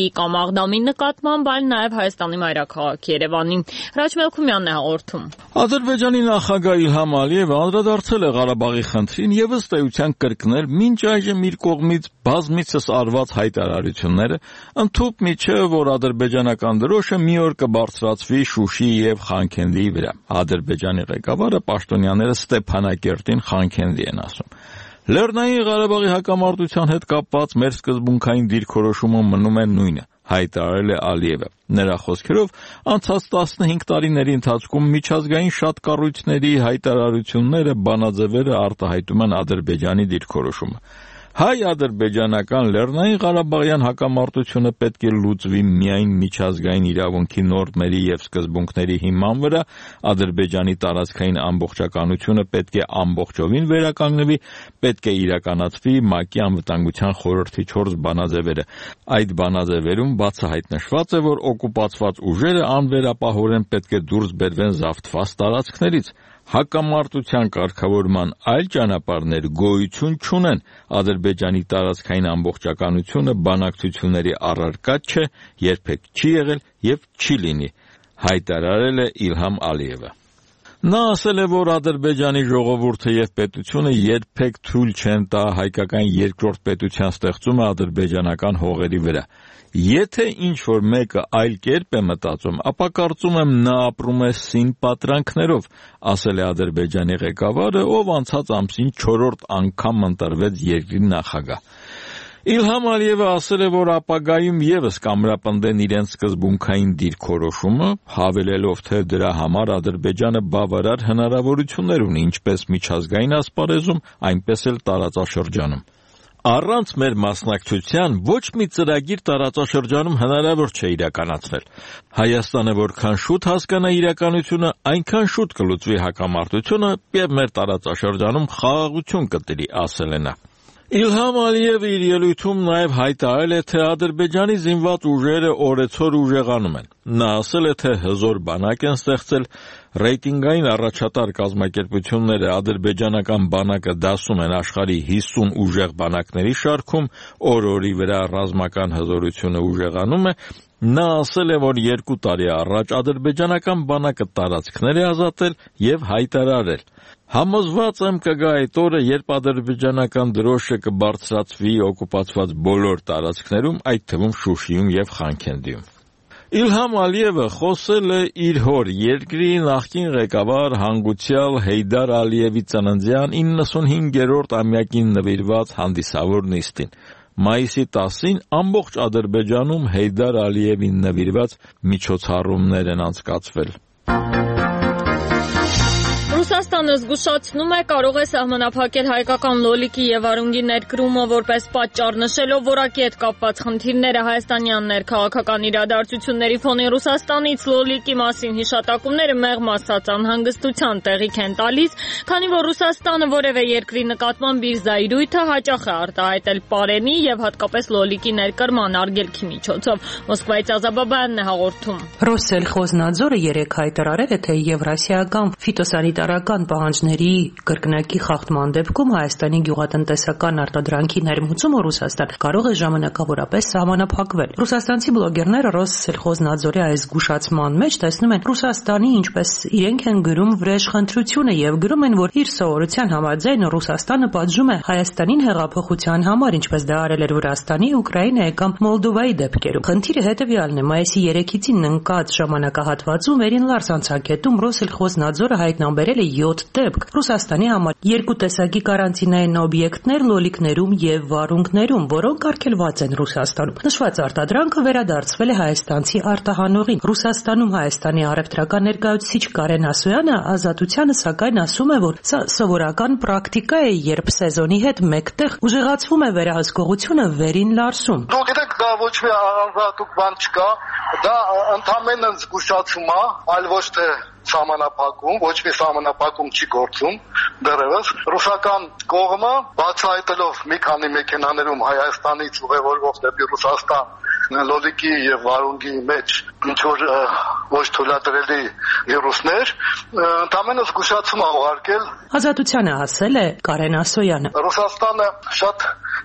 Աղդամի նկատմամբ, այլ նաև Հայաստանի մայրաքաղաք Երևանին։ Հրաչ Մելքումյանն է հաղորդում։ Ադրբեջանի նախագահ Իլհամ Ալիևը անդրադարձել է Ղարաբաղի խնդրին եւ ըստ էության կրկնել մինչ այժմ իր կողմից բազմիցս արված հայտարարությունները, ընդհուպ միջև որ ադրբեջանական դրոշը մի օր կբարձրացվի Շուշիի եւ Խանքենդիի վրա։ Ադրբեջանի ղեկավարը պաշտոնյաները Ստեփանակերտին Խանքենդի են ասում։ Լեռնային Ղարաբաղի հակամարտության հետ կապված մեր սկզբունքային դիրքորոշումը մնում է նույնը, հայտարարել է Ալիևը։ Նրա խոսքերով անցած տասնհինգ տարիների ընթացքում միջազգային շատ կառույցների հայտարարությունները, բանաձևերը արտահայտում են Ադրբեջանի դիրքորոշումը։ Հայ-ադրբեջանական Լեռնային Ղարաբաղյան հակամարտությունը պետք է լուծվի միայն միջազգային իրավունքի նորմերի եւ սկզբունքների հիման վրա, Ադրբեջանի տարածքային ամբողջականությունը պետք է ամբողջովին վերականգնվի, պետք է իրականացվի ՄԱԿ-ի անվտանգության խորհրդի չորս բանաձևերը։ Այդ բանաձևերում բացահայտ նշված է, որ օկուպացված ուժերը անվերապահորեն պետք է դուրս բերվեն զավթված տարածքներից։ Հակամարտության կարգավորման այլ ճանապարհներ գոյություն չունեն։ Ադրբեջանի տարածքային ամբողջականությունը բանակցությունների առարկա չէ, երբեք չի եղել եւ չի լինի, հայտարարել է Իլհամ Ալիևը։ Նա ասել է, որ Ադրբեջանի ժողովուրդը եւ պետությունը երբեք թույլ չեն տա հայկական երկրորդ պետության ստեղծումը ադրբեջանական հողերի վրա։ Եթե ինչ-որ մեկը այլ կերպ է մտածում, ապա կարծում եմ նա ապրում է սին պատրանքներով, ասել է Ադրբեջանի ղեկավարը, ով անցած ամսին չորրորդ անգամ ընտրվեց երկրի նախագահ։ Իլհամ Ալիևը ասել է, որ ապագայում եւս կամրապնդեն իրենց սկզբունքային դիրքորոշումը, հավելելով, թե դրա համար Ադրբեջանը բավարար հնարավորություններ ունի ինչպես միջազգային ասպարեզում, այնպես էլ տարածաշրջանում։ Առանց մեր մասնակցության ոչ մի ծրագիր տարածաշրջանում հնարավոր չէ իրականացնել։ Հայաստանը որքան շուտ հասկանա իրականությունը, այնքան շուտ կլուծվի հակամարտությունը եւ մեր տարածաշրջանում խաղաղություն կտիրի, ասել է նա։ Իլհամ Ալիևը իր ելույթում նաև հայտարարել է, թե Ադրբեջանի զինված ուժերը օրեցօր ուժեղանում են։ Նա ասել է, թե հզոր բանակ են ստեղծել, ռեյտինգային առաջատար կազմակերպությունները ադրբեջանական բանակը դասում են աշխարհի հիսուն ուժեղ բանակների շարքում, օր-օրի վրա ռազմական հզորությունը ուժեղանում է։ Նա ասել է, որ երկու տարի առաջ ադրբեջանական բանակը տարածքներ է ազատել եւ հայտարարել. Համոզված եմ կգա այդ օրը, երբ ադրբեջանական դրոշը կբարձրացվի օկուպացված բոլոր տարածքներում, այդ թվում Շուշիում եւ Խանքենդիում։ Իլհամ Ալիևը խոսել է իր հոր երկրի նախկին ղեկավար հանգուցյալ Հեյդար Ալիևի ծննդյան իննսունհինգերորդ ամյակին նվիրված հանդիսավոր նիստին։ Մայիսի տասին ամբողջ Ադրբեջանում Հեյդար Ալիևին նվիրված միջոցառումներ են անցկացվել։ Ռուսաստանը զգուշացնում է, կարող է սահմանափակել հայկական լոլիկի եւ արունգի ներկրումը որպես պատճառ, նշելով որակի հետ կապված խնդիրները հայաստանյան ներքաղաքական իրադարձությունների ֆոնին Ռուսաստանից լոլիկի մասին հիշատակումները մեղմ ասած անհանգստության տեղիք են տալիս, քանի որ Ռուսաստանը որևէ երկրի նկատմամբ իր զայրույթը հաճախ է արտահայտել պարենի եւ հատկապես լոլիկի ներկրման արգելքի միջոցով։ Մոսկվայից Ազաբաբյանն է հաղորդում։ Ռոսելխոզնadzորը երեկ հայտարարել է, թե եվրասիական ֆիտոսանիտարական պահանջների կրկնակի խախտման դեպքում Հայաստանի գյուղատնտեսական արտադրանքի ներմուծումը Ռուսաստան կարող է ժամանակավորապես սահմանափակվել։ Ռուսաստանցի բլոգերները Ռոսսելխոզնadzորի այս զգուշացման մեջ տեսնում են Ռուսաստանի ինչպես իրենք են գրում վրեժխնդրությունը եւ գրում են, որ իր սովորության համաձայն Ռուսաստանը պատժում է Հայաստանին հեղափոխության համար, ինչպես դա արել էր Վրաստանի, Ուկրաինայի կամ Մոլդովայի դեպքերում։ Խնդիրը հետեւյալն է. մայիսի երեքին ընկած ժամանակահատվածում Էրին Լարս անցակետում Ռոսսելխոզնadzորը հայտնաբերել է յոթ դեպք Ռուսաստանի համար երկու տեսակի կարանտինային օբյեկտներ լոլիկներում եւ վարունգներում, որոնք արգելված են Ռուսաստանում։ Նշված արտադրանքը վերադարձվել է հայաստանցի արտահանողին։ Ռուսաստանում Հայաստանի առևտրական ներկայացուցիչ Կարեն Ասոյանը Ազատությանը սակայն ասում է, որ սա սովորական պրակտիկա է, երբ սեզոնի հետ մեկտեղ ուժեղացվում է վերահսկողությունը Վերին Լարսում։ Դու գիտեք, դա ոչ մի առանձնահատուկ բան չկա, դա ընդհանրապես զգուշացում է, այլ ոչ թե սահմանափակում, ոչ մի սահմանափակում չի գործում դեռևս։ Ռուսական կողմը բացահայտելով մի քանի մեքենաներում Հայաստանից ուղևորվող դեպի Ռուսաստան լոլիկի եւ վարունգի մեջ ինչ որ ոչ թույլատրելի վիրուսներ, ընդամենը զգուշացում է ուղարկել։ Ազատությանը ասել է Կարեն Ասոյանը։ Ռուսաստանը շատ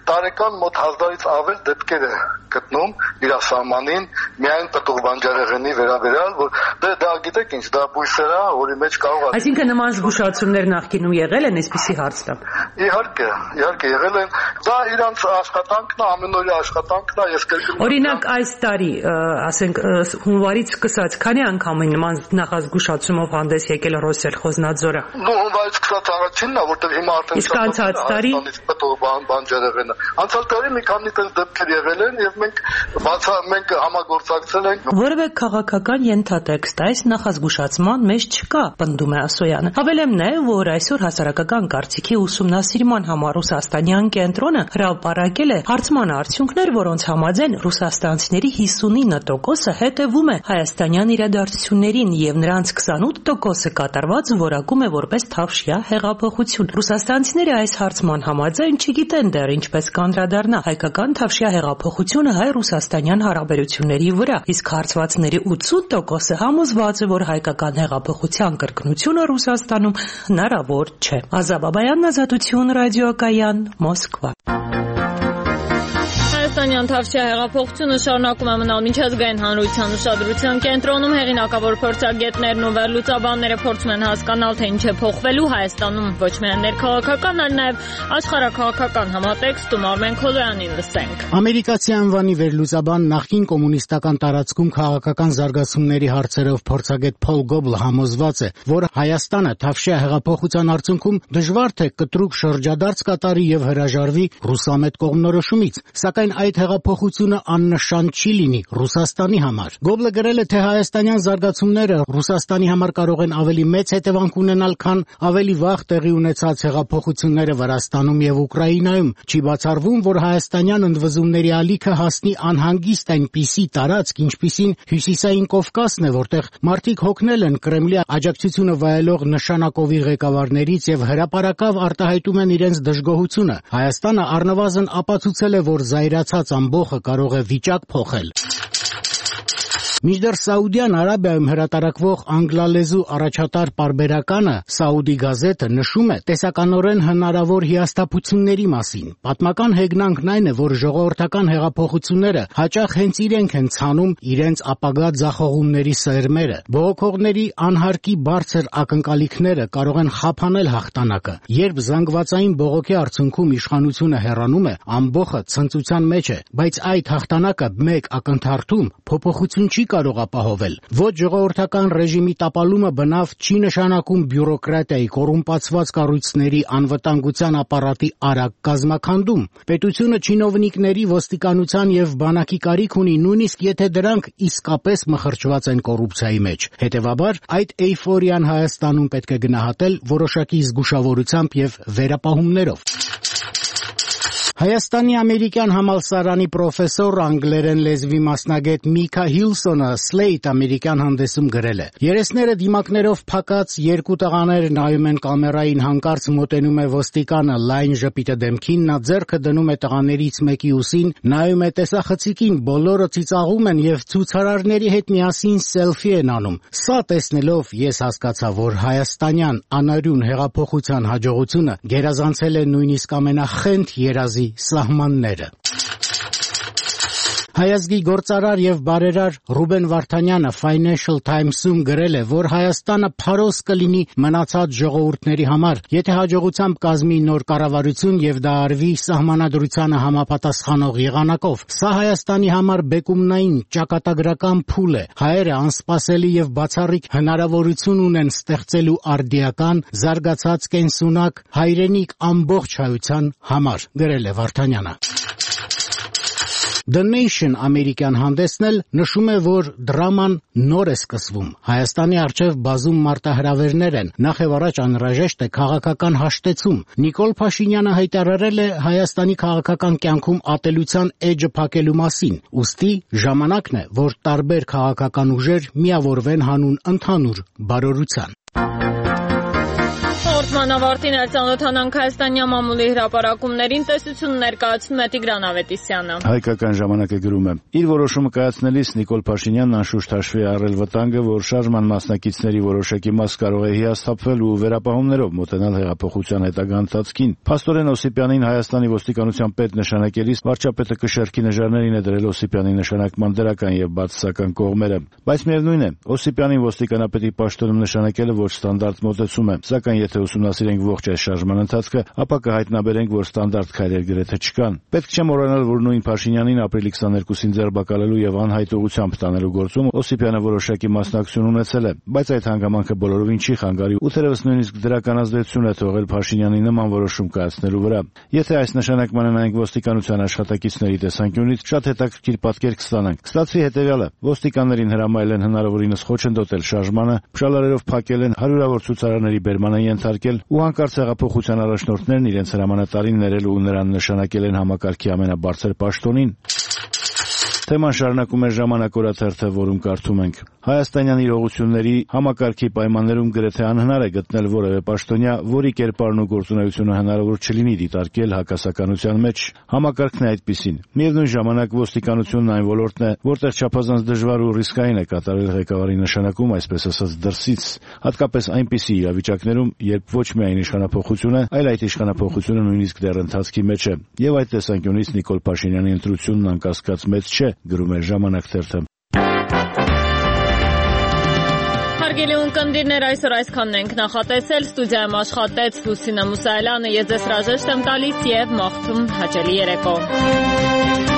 տարեկան մոտ հազարից ավել դեպքեր է գտնում իր սահմանին միայն պտուղ բանջարեղենի վերաբերյալ, որ դե դա գիտեք ինչ, դա բույսեր է, որի մեջ կարող է։ Այսինքն նման զգուշացումներ նախկինում եղել են, այսպիսի հարց տամ։ Իհարկե, իհարկե եղել են, դա իրանց աշխատանքն է, ամենօրյա աշխատանքն է, ես կրկնում։ Օրինակ այս տարի, ասենք հունվարից սկսած, քանի անգամ են նման նախազգուշացումով հանդես եկել Ռոսել Խոզնաձորը։ Նո, հունվարից սկսած առաջինն է, որտեղ հիմա արդեն իսկ անցած տարի պտուղ բանջարեղենը։ Անցած տարի մի քանի տես դեպքեր եղել են եւ մենք բացա մենք համագործակցել ենք։ Որևէ քաղաքական ենթատեքստ այս նախազգուշացման մեջ չկա, պնդում է Ասոյանը։ Հավելեմ նաեւ, որ այսօր հասարակական կարծիքի ուսումնասիրման համար Ռուսաստանյան կենտրոնը հրապարակել է հարցման արդյունքներ, որոնց համաձայն ռուսաստանցիների հիսունինը տոկոսը հետևում է հայաստանյան իրադարձություններին եւ նրանց քսանութ տոկոսը կատարված որակում է որպես թավշյա հեղափոխություն։ Ռուսաստանցիները այս հարցման համաձայն չգիտեն դեռ ինչպես կանդրադառնա հայկական թավշյա հեղափոխությունը հայ-ռուսաստանյան հարաբերությունների վրա, իսկ հարցվածների ութսուն տոկոսը համոզված է, որ հայկական հեղափոխության կրկնությունը Ռուսաստանում հնարավոր չէ։ Ազաբ Աբայան, Ազատություն, ռադիոկայան, Մոսկվա։ Հայաստանյան թավշյա հեղափոխությունը շարունակում է մնալ միջազգային հանրության ուշադրության կենտրոնում, հեղինակավոր փորձագետներն ու վերլուծաբանները փորձում են հասկանալ, թե ինչ է փոխվելու Հայաստանում ոչ միայն ներքաղաքական, այլ նաև աշխարհաքաղաքական համատեքստում։ Արմեն Քոլոյանին լսենք։ Ամերիկացի անվանի վերլուծաբան, նախկին կոմունիստական տարածքում քաղաքական զարգացումների հարցերով փորձագետ Փոլ Գոբլը համոզված է, որ Հայաստանը թավշյա հեղափոխության արդյունքում դժվար թե կտրուկ շրջադարձ կատարի եւ հրաժարվի ռուսամետ կողմնորոշումից, սակայն այդ հեղափոխությունը աննշան չի լինի Ռուսաստանի համար։ Գոբլը գրել է, թե հայաստանյան զարգացումները Ռուսաստանի համար կարող են ավելի մեծ հետևանք ունենալ, քան ավելի վաղ տեղի ունեցած հեղափոխությունները Վրաստանում եւ Ուկրաինայում։ Չի բացառվում, որ հայաստանյան ընդվզումների ալիքը հասնի անհանգիստ այնպիսի տարածք, ինչպիսին Հյուսիսային Կովկասն է, որտեղ մարդիկ հոգնել են Կրեմլի աջակցությունը վայելող նշանակովի ղեկավարներից եւ հրապարակավ արտահայտում են իրենց դժգոհությունը։ Հայաստանը առնվազն ապացուցել է, որ զայրացած ամբոխը կարող է վիճակ փոխել։ Մինչդեռ Սաուդյան Արաբիայում հրատարակվող անգլալեզու առաջատար պարբերականը Saudi Gazette-ը նշում է տեսականորեն հնարավոր հիասթափությունների մասին։ Պատմական հեգնանքն այն է, որ ժողովրդական հեղափոխությունները հաճախ հենց իրենք են ցանում իրենց ապագա ձախողումների սերմերը։ Բողոքողների անհարկի բարձր ակնկալիքները կարող են խափանել հաղթանակը։ Երբ զանգվածային բողոքի արդյունքում իշխանությունը հեռանում է, ամբոխը ցնծության մեջ է, բայց այդ հաղթանակը մեկ ակնթարթում փոփոխություն չի կարող ապահովել։ Ոչ ժողովրդական ռեժիմի տապալումը բնավ չի նշանակում բյուրոկրատիայի, կոռումպացված կառույցների, անվտանգության ապարատի արագ կազմաքանդում։ Պետությունը չինովնիկների, ոստիկանության եւ բանակի կարիք ունի, նույնիսկ եթե դրանք իսկապես մխրճված են կոռուպցիայի մեջ։ Հետևաբար, այդ էյֆորիան Հայաստանում պետք է գնահատել որոշակի զգուշավորությամբ եւ վերապահումներով։ Հայաստանի ամերիկյան համալսարանի պրոֆեսոր, անգլերեն լեզվի մասնագետ Միքա Հիլսոնը Slate ամերիկյան հանդեսում գրել է. երեսները դիմակներով փակած երկու տղաներ նայում են կամերային, հանկարծ մոտենում է ոստիկանը, լայն ժպիտը դեմքին, նա ձեռքը դնում է տղաներից մեկի ուսին, նայում է տեսախցիկին, բոլորը ծիծաղում են եւ ցուցարարների հետ միասին սելֆի են անում։ Սա տեսնելով ես հասկացա, որ հայաստանյան անարյուն հեղափոխության հաջողությունը գերազանցել է նույնիսկ ամենախենթ երազի սահմանները։ Հայազգի գործարար եւ բարերար Ռուբեն Վարդանյանը Financial Times-ում գրել է, որ Հայաստանը փարոս կլինի մնացած ժողովուրդների համար, եթե հաջողությամբ կազմի նոր կառավարություն եւ դա արվի սահմանադրությանը համապատասխանող եղանակով։ Սա Հայաստանի համար բեկումնային ճակատագրական փուլ է։ Հայերը անսպասելի եւ բացառիկ հնարավորություն ունեն ստեղծելու արդիական, զարգացած կենսունակ հայրենիք ամբողջ հայության համար, գրել է Վարդանյանը։ The Nation ամերիկյան հանդեսն էլ նշում է, որ դրաման նոր է սկսվում։ Հայաստանի առջև բազում մարտահրավերներ են, նախ եւ առաջ անհրաժեշտ է քաղաքական հաշտեցում։ Նիկոլ Փաշինյանը հայտարարել է Հայաստանի քաղաքական կյանքում ատելության էջը փակելու մասին։ Ուստի ժամանակն է, որ տարբեր քաղաքական ուժեր միավորվեն հանուն ընդհանուր բարօրության։ Հաղորդման ավարտին էլ ծանոթանանք հայաստանյան մամուլի հրապարակումներին, տեսություն ներկայացնում է Տիգրան Ավետիսյանը։ Հայկական ժամանակը գրում է. Իր որոշումը կայացնելիս Նիկոլ Փաշինյանն անշուշտ հաշվի առել վտանգը, որ շարժման մասնակիցների որոշակի մաս կարող է հիասթափվել ու վերապահումներով մոտենալ հեղափոխության հետագա ընթացքին։ Փաստորեն Օսիպյանին Հայաստանի ոստիկանության պետ նշանակելիս վարչապետը կշեռքի նժարներին է դրել Օսիպյանի նշանակման դրական եւ բացասական կողմերը։ Բայց միևնույն է, Օսիպյանին ոստիկանապետի պաշտոնում նշանակելը ոչ ստանդարտ մոտեցում է, սակայն եթե ուսումնասիրենք ողջ այս շարժման ընթացքը, ապա կհայտնաբերենք, որ ստանդարտ քայլեր գրեթե չկան։ Պետք չէ մոռանալ, որ նույն Փաշինյանին ապրիլի քսաներկուսին ձերբակալելու եւ անհայտողությամբ տանելու գործում Օսիպյանը որոշակի մասնակցություն ունեցել է, բայց այդ հանգամանքը բոլորովին չի խանգարի ու թերևս նույնիսկ դրական ազդեցություն է թողել Փաշինյանի նման որոշում կայացնելու վրա։ Եթե այս նշանակմանը նայենք ոստիկանության աշխատակիցների տեսանկյունից, շատ հետաքրքիր պատկեր կստանանք։ Կստացվի հետեւյալը. ոստիկաններին հրամայել են հնարավորինս խոչընդոտել շարժմանը, փշալարերով փակել են, հարյուրավոր ցուցարարների բերման են ենթարկել ու հանկարծ հեղափոխության առաջնորդներն իրենց հրամանատարին ներել ու նրան նշանակել են համակարգի ամենաբարձր պաշտոնին։ Թեման շարունակում է Ժամանակ օրաթերթը, որում կարդում ենք. Հայաստանյան իրողությունների համակարգի պայմաններում գրեթե անհնար է գտնել որևէ պաշտոնյա, որի կերպարն ու գործունեությունը հնարավոր չլինի դիտարկել հակասականության մեջ։ Համակարգն է այդպիսին։ Միևնույն ժամանակ ոստիկանությունն այն ոլորտն է, որտեղ չափազանց դժվար ու ռիսկային է կատարել ղեկավարի նշանակում, այսպես ասած, դրսից, հատկապես այնպիսի իրավիճակներում, երբ ոչ միայն իշխանափոխությունը, այլ այդ իշխանափոխությունը նույնիսկ դեռ ընթացքի մեջ է։ Եվ այդ տեսանկյունից Նիկոլ Փաշինյանի ընտրությունն անկասկած մեծ չէ, գրում է Ժամանակ թերթը։ Հարգելի ունկնդիրներ, այսօր այսքանն ենք նախատեսել, ստուդիայում աշխատեց Լուսինե Մուսայելյանը, ես ձեզ հրաժեշտ եմ տալիս և մաղթում հաճելի երեկո։